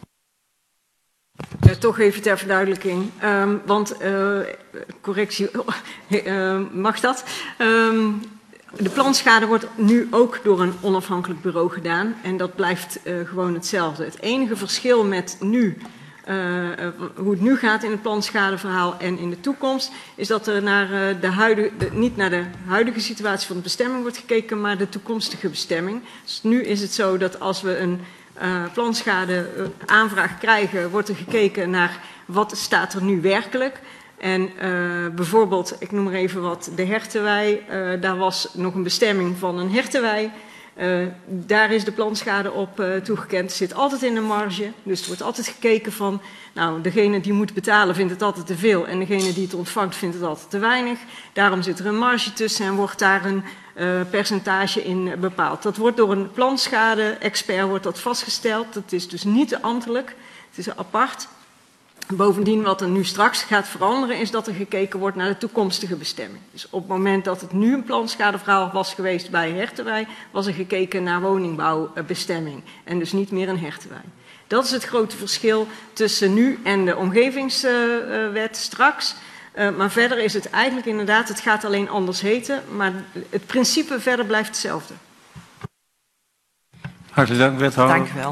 Toch even ter verduidelijking, want correctie, mag dat? De planschade wordt nu ook door een onafhankelijk bureau gedaan en dat blijft gewoon hetzelfde. Het enige verschil met nu, hoe het nu gaat in het planschadeverhaal en in de toekomst, is dat er naar niet naar de huidige situatie van de bestemming wordt gekeken, maar de toekomstige bestemming. Dus nu is het zo dat als we een planschade aanvraag krijgen, wordt er gekeken naar wat staat er nu werkelijk. En bijvoorbeeld, ik noem maar even wat, de hertenwei, daar was nog een bestemming van een hertenwei. Daar is de planschade op toegekend. Het zit altijd in de marge, dus er wordt altijd gekeken van, nou, degene die moet betalen vindt het altijd te veel en degene die het ontvangt vindt het altijd te weinig. Daarom zit er een marge tussen en wordt daar een percentage in bepaald. Dat wordt door een planschade-expert vastgesteld. Dat is dus niet ambtelijk, het is apart. Bovendien, wat er nu straks gaat veranderen, is dat er gekeken wordt naar de toekomstige bestemming. Dus op het moment dat het nu een planschadeverhaal was geweest bij hertenwei, was er gekeken naar woningbouwbestemming en dus niet meer een hertenwei. Dat is het grote verschil tussen nu en de omgevingswet straks. Maar verder is het eigenlijk inderdaad, het gaat alleen anders heten, maar het principe verder blijft hetzelfde. Hartelijk dank, wethouder. Dank u wel.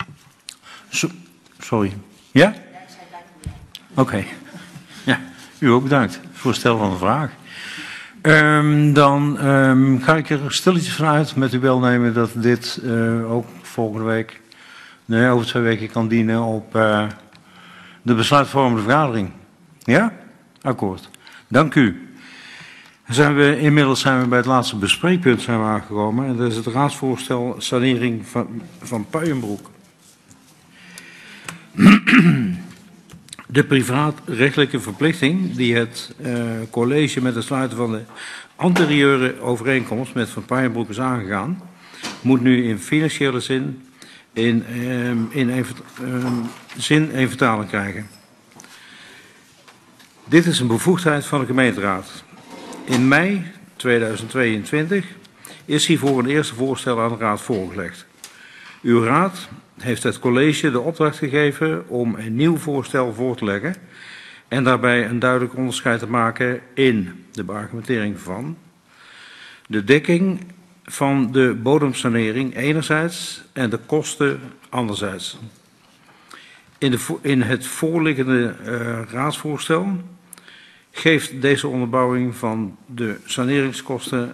Sorry. Ja? Oké. Ja, u ook bedankt voor het stellen van de vraag. Dan ga ik er stilletjes vanuit met uw welnemen dat dit ook volgende week, nee, over 2 weken kan dienen op de besluitvormende vergadering. Ja? Akkoord. Dank u. Inmiddels zijn we bij het laatste bespreekpunt aangekomen. En dat is het raadsvoorstel sanering van Puijenbroek. De privaatrechtelijke verplichting die het college met het sluiten van de anterieure overeenkomst met Van Puijenbroek is aangegaan, moet nu in financiële zin een vertaling krijgen. Dit is een bevoegdheid van de gemeenteraad. In mei 2022 is hiervoor een eerste voorstel aan de raad voorgelegd. Uw raad heeft het college de opdracht gegeven om een nieuw voorstel voor te leggen en daarbij een duidelijk onderscheid te maken in de beargumentering van de dekking van de bodemsanering enerzijds en de kosten anderzijds. In het voorliggende raadsvoorstel geeft deze onderbouwing van de saneringskosten.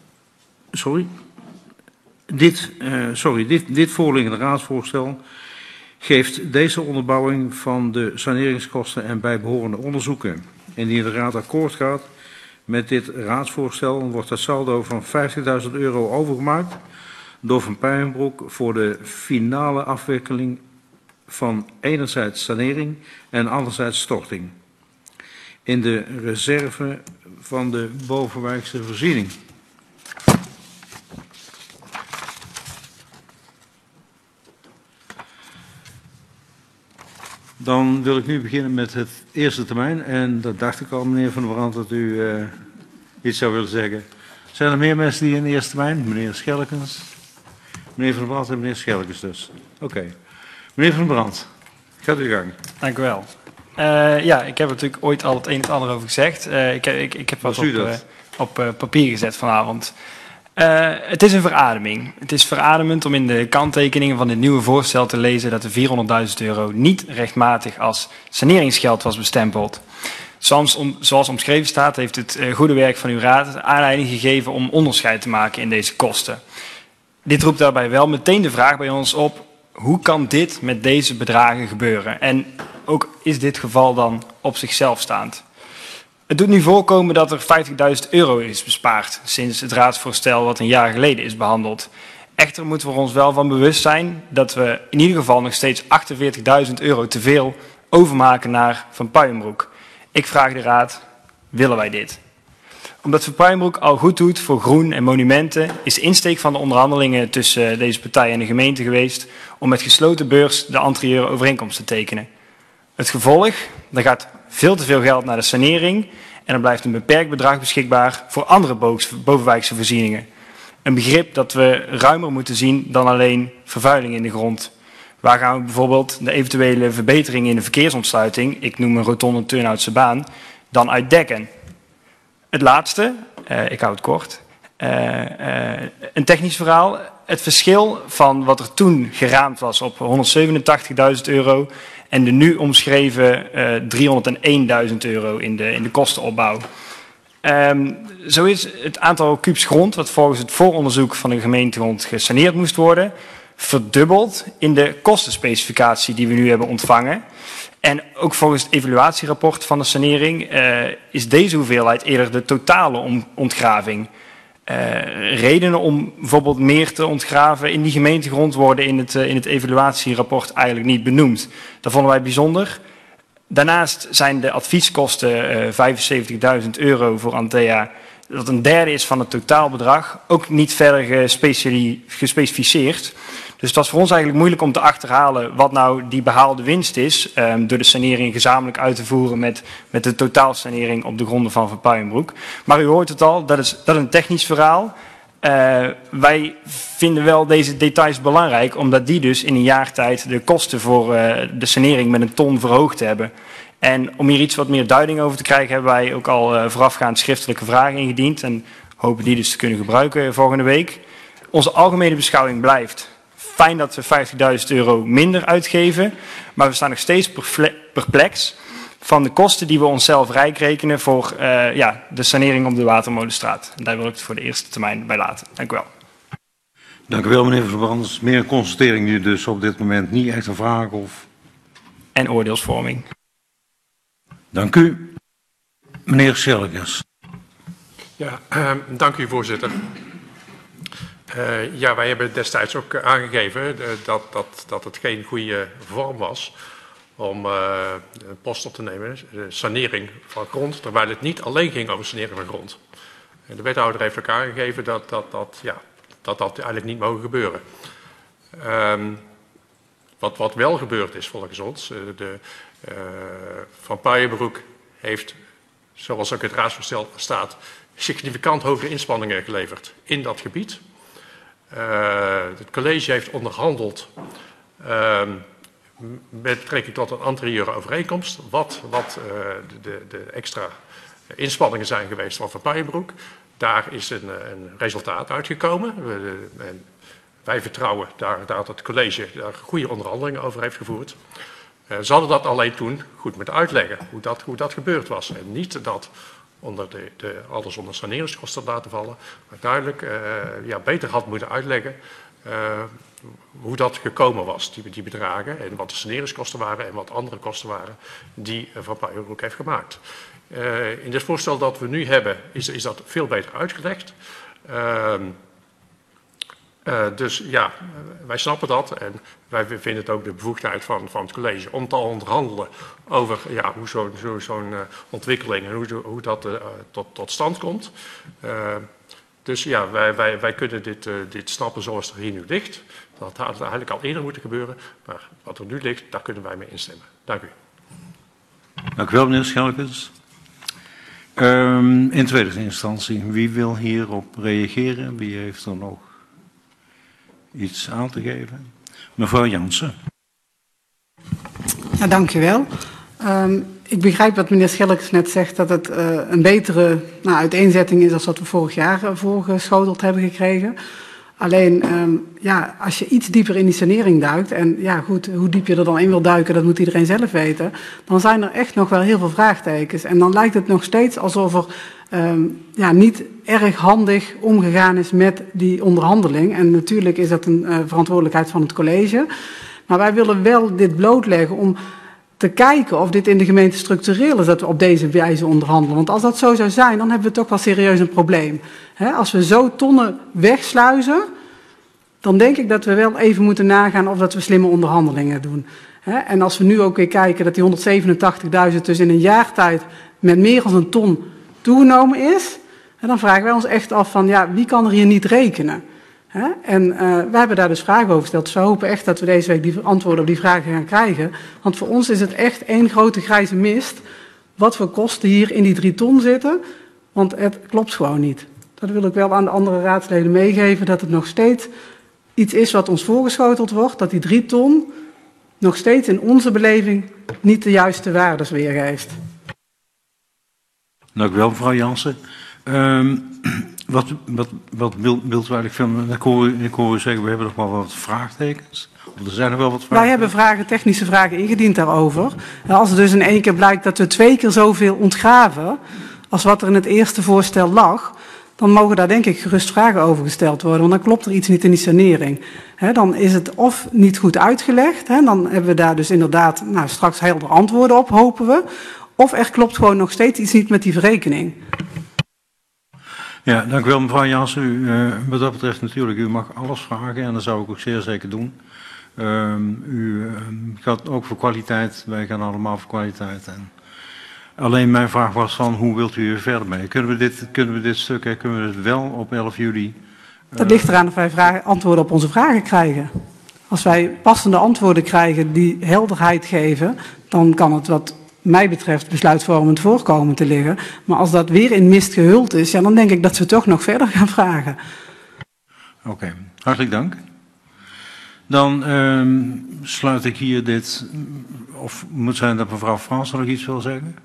Dit voorliggende raadsvoorstel geeft deze onderbouwing van de saneringskosten en bijbehorende onderzoeken. Indien de raad akkoord gaat met dit raadsvoorstel, wordt het saldo van €50.000 overgemaakt door Van Puijenbroek voor de finale afwikkeling van enerzijds sanering en anderzijds storting in de reserve van de bovenwijkse voorziening. Dan wil ik nu beginnen met het eerste termijn. En dat dacht ik al, meneer Van der Brand, dat u iets zou willen zeggen. Zijn er meer mensen die in de eerste termijn? Meneer Schelkens. Meneer Van der Brand en meneer Schelkens dus. Oké. Meneer Van der Brand, gaat uw gang. Dank u wel. Ja, ik heb er natuurlijk ooit al het een en het ander over gezegd. Ik heb wat op papier gezet vanavond. Het is een verademing. Het is verademend om in de kanttekeningen van dit nieuwe voorstel te lezen dat de €400.000 niet rechtmatig als saneringsgeld was bestempeld. Zoals omschreven staat, heeft het goede werk van uw raad aanleiding gegeven om onderscheid te maken in deze kosten. Dit roept daarbij wel meteen de vraag bij ons op: hoe kan dit met deze bedragen gebeuren? En ook is dit geval dan op zichzelf staand? Het doet nu voorkomen dat er €50.000 is bespaard sinds het raadsvoorstel wat een jaar geleden is behandeld. Echter moeten we ons wel van bewust zijn dat we in ieder geval nog steeds €48.000 te veel overmaken naar Van Puijenbroek. Ik vraag de raad, willen wij dit? Omdat Van Puijenbroek al goed doet voor groen en monumenten, is de insteek van de onderhandelingen tussen deze partij en de gemeente geweest om met gesloten beurs de anterieure overeenkomst te tekenen. Het gevolg, er gaat veel te veel geld naar de sanering en er blijft een beperkt bedrag beschikbaar voor andere bovenwijkse voorzieningen. Een begrip dat we ruimer moeten zien dan alleen vervuiling in de grond. Waar gaan we bijvoorbeeld de eventuele verbeteringen in de verkeersontsluiting, ik noem een rotonde Turnhoutse baan, dan uitdekken? Het laatste, ik hou het kort, een technisch verhaal. Het verschil van wat er toen geraamd was op €187.000 en de nu omschreven €301.000 in de kostenopbouw. Zo is het aantal kubus grond, wat volgens het vooronderzoek van de gemeentegrond gesaneerd moest worden, verdubbeld in de kostenspecificatie die we nu hebben ontvangen. En ook volgens het evaluatierapport van de sanering is deze hoeveelheid eerder de totale ontgraving. Redenen om bijvoorbeeld meer te ontgraven in die gemeentegrond worden in het evaluatierapport eigenlijk niet benoemd. Dat vonden wij bijzonder. Daarnaast zijn de advieskosten €75.000 voor Antea, dat een derde is van het totaalbedrag, ook niet verder gespecificeerd. Dus het was voor ons eigenlijk moeilijk om te achterhalen wat nou die behaalde winst is door de sanering gezamenlijk uit te voeren met de totaalsanering op de gronden van Van Puijenbroek. Maar u hoort het al, dat is een technisch verhaal. Wij vinden wel deze details belangrijk, omdat die dus in een jaar tijd de kosten voor de sanering met een ton verhoogd hebben. En om hier iets wat meer duiding over te krijgen, hebben wij ook al voorafgaand schriftelijke vragen ingediend en hopen die dus te kunnen gebruiken volgende week. Onze algemene beschouwing blijft: fijn dat we €50.000 minder uitgeven, maar we staan nog steeds perplex van de kosten die we onszelf rijk rekenen voor de sanering op de Watermolenstraat. En daar wil ik het voor de eerste termijn bij laten. Dank u wel. Dank u wel, meneer Van Brand. Meer een constatering nu dus op dit moment, niet echt een vraag of... En oordeelsvorming. Dank u. Meneer Schelkers. Ja, dank u voorzitter. Ja, wij hebben destijds ook aangegeven dat het geen goede vorm was om een post op te nemen, sanering van grond, terwijl het niet alleen ging over sanering van grond. En de wethouder heeft ook aangegeven dat eigenlijk niet mogen gebeuren. Wat wel gebeurd is volgens ons, Van Puijenbroek heeft, zoals ook het raadsvoorstel staat, significant hogere inspanningen geleverd in dat gebied. Het college heeft onderhandeld met betrekking tot een anterieure overeenkomst, wat de extra inspanningen zijn geweest van Puijenbroek. Daar is een resultaat uitgekomen. En wij vertrouwen dat het college daar goede onderhandelingen over heeft gevoerd. Ze hadden dat alleen toen goed moeten uitleggen, hoe dat gebeurd was. En niet dat alles onder saneringskosten laten vallen, maar duidelijk beter had moeten uitleggen hoe dat gekomen was, die bedragen, en wat de saneringskosten waren en wat andere kosten waren die Van Puijenbroek heeft gemaakt. In dit voorstel dat we nu hebben is dat veel beter uitgelegd. Dus ja, wij snappen dat en wij vinden het ook de bevoegdheid van het college om te onderhandelen over hoe zo'n ontwikkeling en hoe dat tot stand komt. Dus ja, wij kunnen dit snappen zoals het hier nu ligt. Dat had eigenlijk al eerder moeten gebeuren, maar wat er nu ligt, daar kunnen wij mee instemmen. Dank u. Dank u wel, meneer Schelkers. In tweede instantie, wie wil hierop reageren? Wie heeft er nog iets aan te geven? Mevrouw Jansen. Ja, dank u wel. Ik begrijp wat meneer Schelkers net zegt, dat het een betere uiteenzetting is dan wat we vorig jaar voorgeschoteld hebben gekregen. Alleen, als je iets dieper in die sanering duikt, en ja goed, hoe diep je er dan in wil duiken, dat moet iedereen zelf weten, dan zijn er echt nog wel heel veel vraagtekens. En dan lijkt het nog steeds alsof er niet erg handig omgegaan is met die onderhandeling. En natuurlijk is dat een verantwoordelijkheid van het college. Maar wij willen wel dit blootleggen om te kijken of dit in de gemeente structureel is dat we op deze wijze onderhandelen. Want als dat zo zou zijn, dan hebben we toch wel serieus een probleem. Als we zo tonnen wegsluizen, dan denk ik dat we wel even moeten nagaan of dat we slimme onderhandelingen doen. En als we nu ook weer kijken dat die 187.000 dus in een jaar tijd met meer dan een ton toegenomen is, dan vragen wij ons echt af van wie kan er hier niet rekenen? En wij hebben daar dus vragen over gesteld. Dus we hopen echt dat we deze week die antwoorden op die vragen gaan krijgen. Want voor ons is het echt één grote grijze mist. Wat voor kosten hier in die 3 ton zitten. Want het klopt gewoon niet. Dat wil ik wel aan de andere raadsleden meegeven. Dat het nog steeds iets is wat ons voorgeschoteld wordt. Dat die 3 ton nog steeds in onze beleving niet de juiste waardes weergeeft. Dank u wel, mevrouw Jansen. Wat wilt u eigenlijk vinden? Ik hoor u zeggen, we hebben nog wel wat vraagtekens. Of er zijn nog wel wat vragen. Wij hebben technische vragen ingediend daarover. Als het dus in één keer blijkt dat we 2 keer zoveel ontgraven als wat er in het eerste voorstel lag, dan mogen daar denk ik gerust vragen over gesteld worden. Want dan klopt er iets niet in die sanering. Dan is het of niet goed uitgelegd. Dan hebben we daar dus inderdaad straks helder antwoorden op, hopen we. Of er klopt gewoon nog steeds iets niet met die verrekening. Ja, dank u wel, mevrouw Jansen. Wat dat betreft natuurlijk, u mag alles vragen en dat zou ik ook zeer zeker doen. U gaat ook voor kwaliteit, wij gaan allemaal voor kwaliteit. En alleen mijn vraag was van, hoe wilt u er verder mee? Kunnen we dit stuk, kunnen we het wel op 11 juli? Dat ligt eraan of wij antwoorden op onze vragen krijgen. Als wij passende antwoorden krijgen die helderheid geven, dan kan het wat mij betreft besluitvormend voorkomen te liggen. Maar als dat weer in mist gehuld is, dan denk ik dat we toch nog verder gaan vragen. Oké, hartelijk dank. Dan sluit ik hier dit, of moet zijn dat mevrouw Frans nog iets wil zeggen?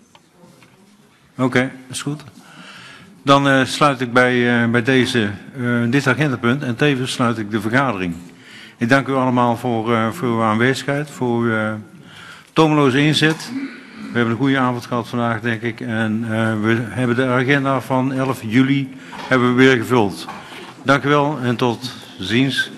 Oké, is goed. Dan sluit ik bij dit agendapunt en tevens sluit ik de vergadering. Ik dank u allemaal voor uw aanwezigheid, voor uw tomeloze inzet. We hebben een goede avond gehad vandaag, denk ik. En we hebben de agenda van 11 juli weer gevuld. Dank u wel en tot ziens.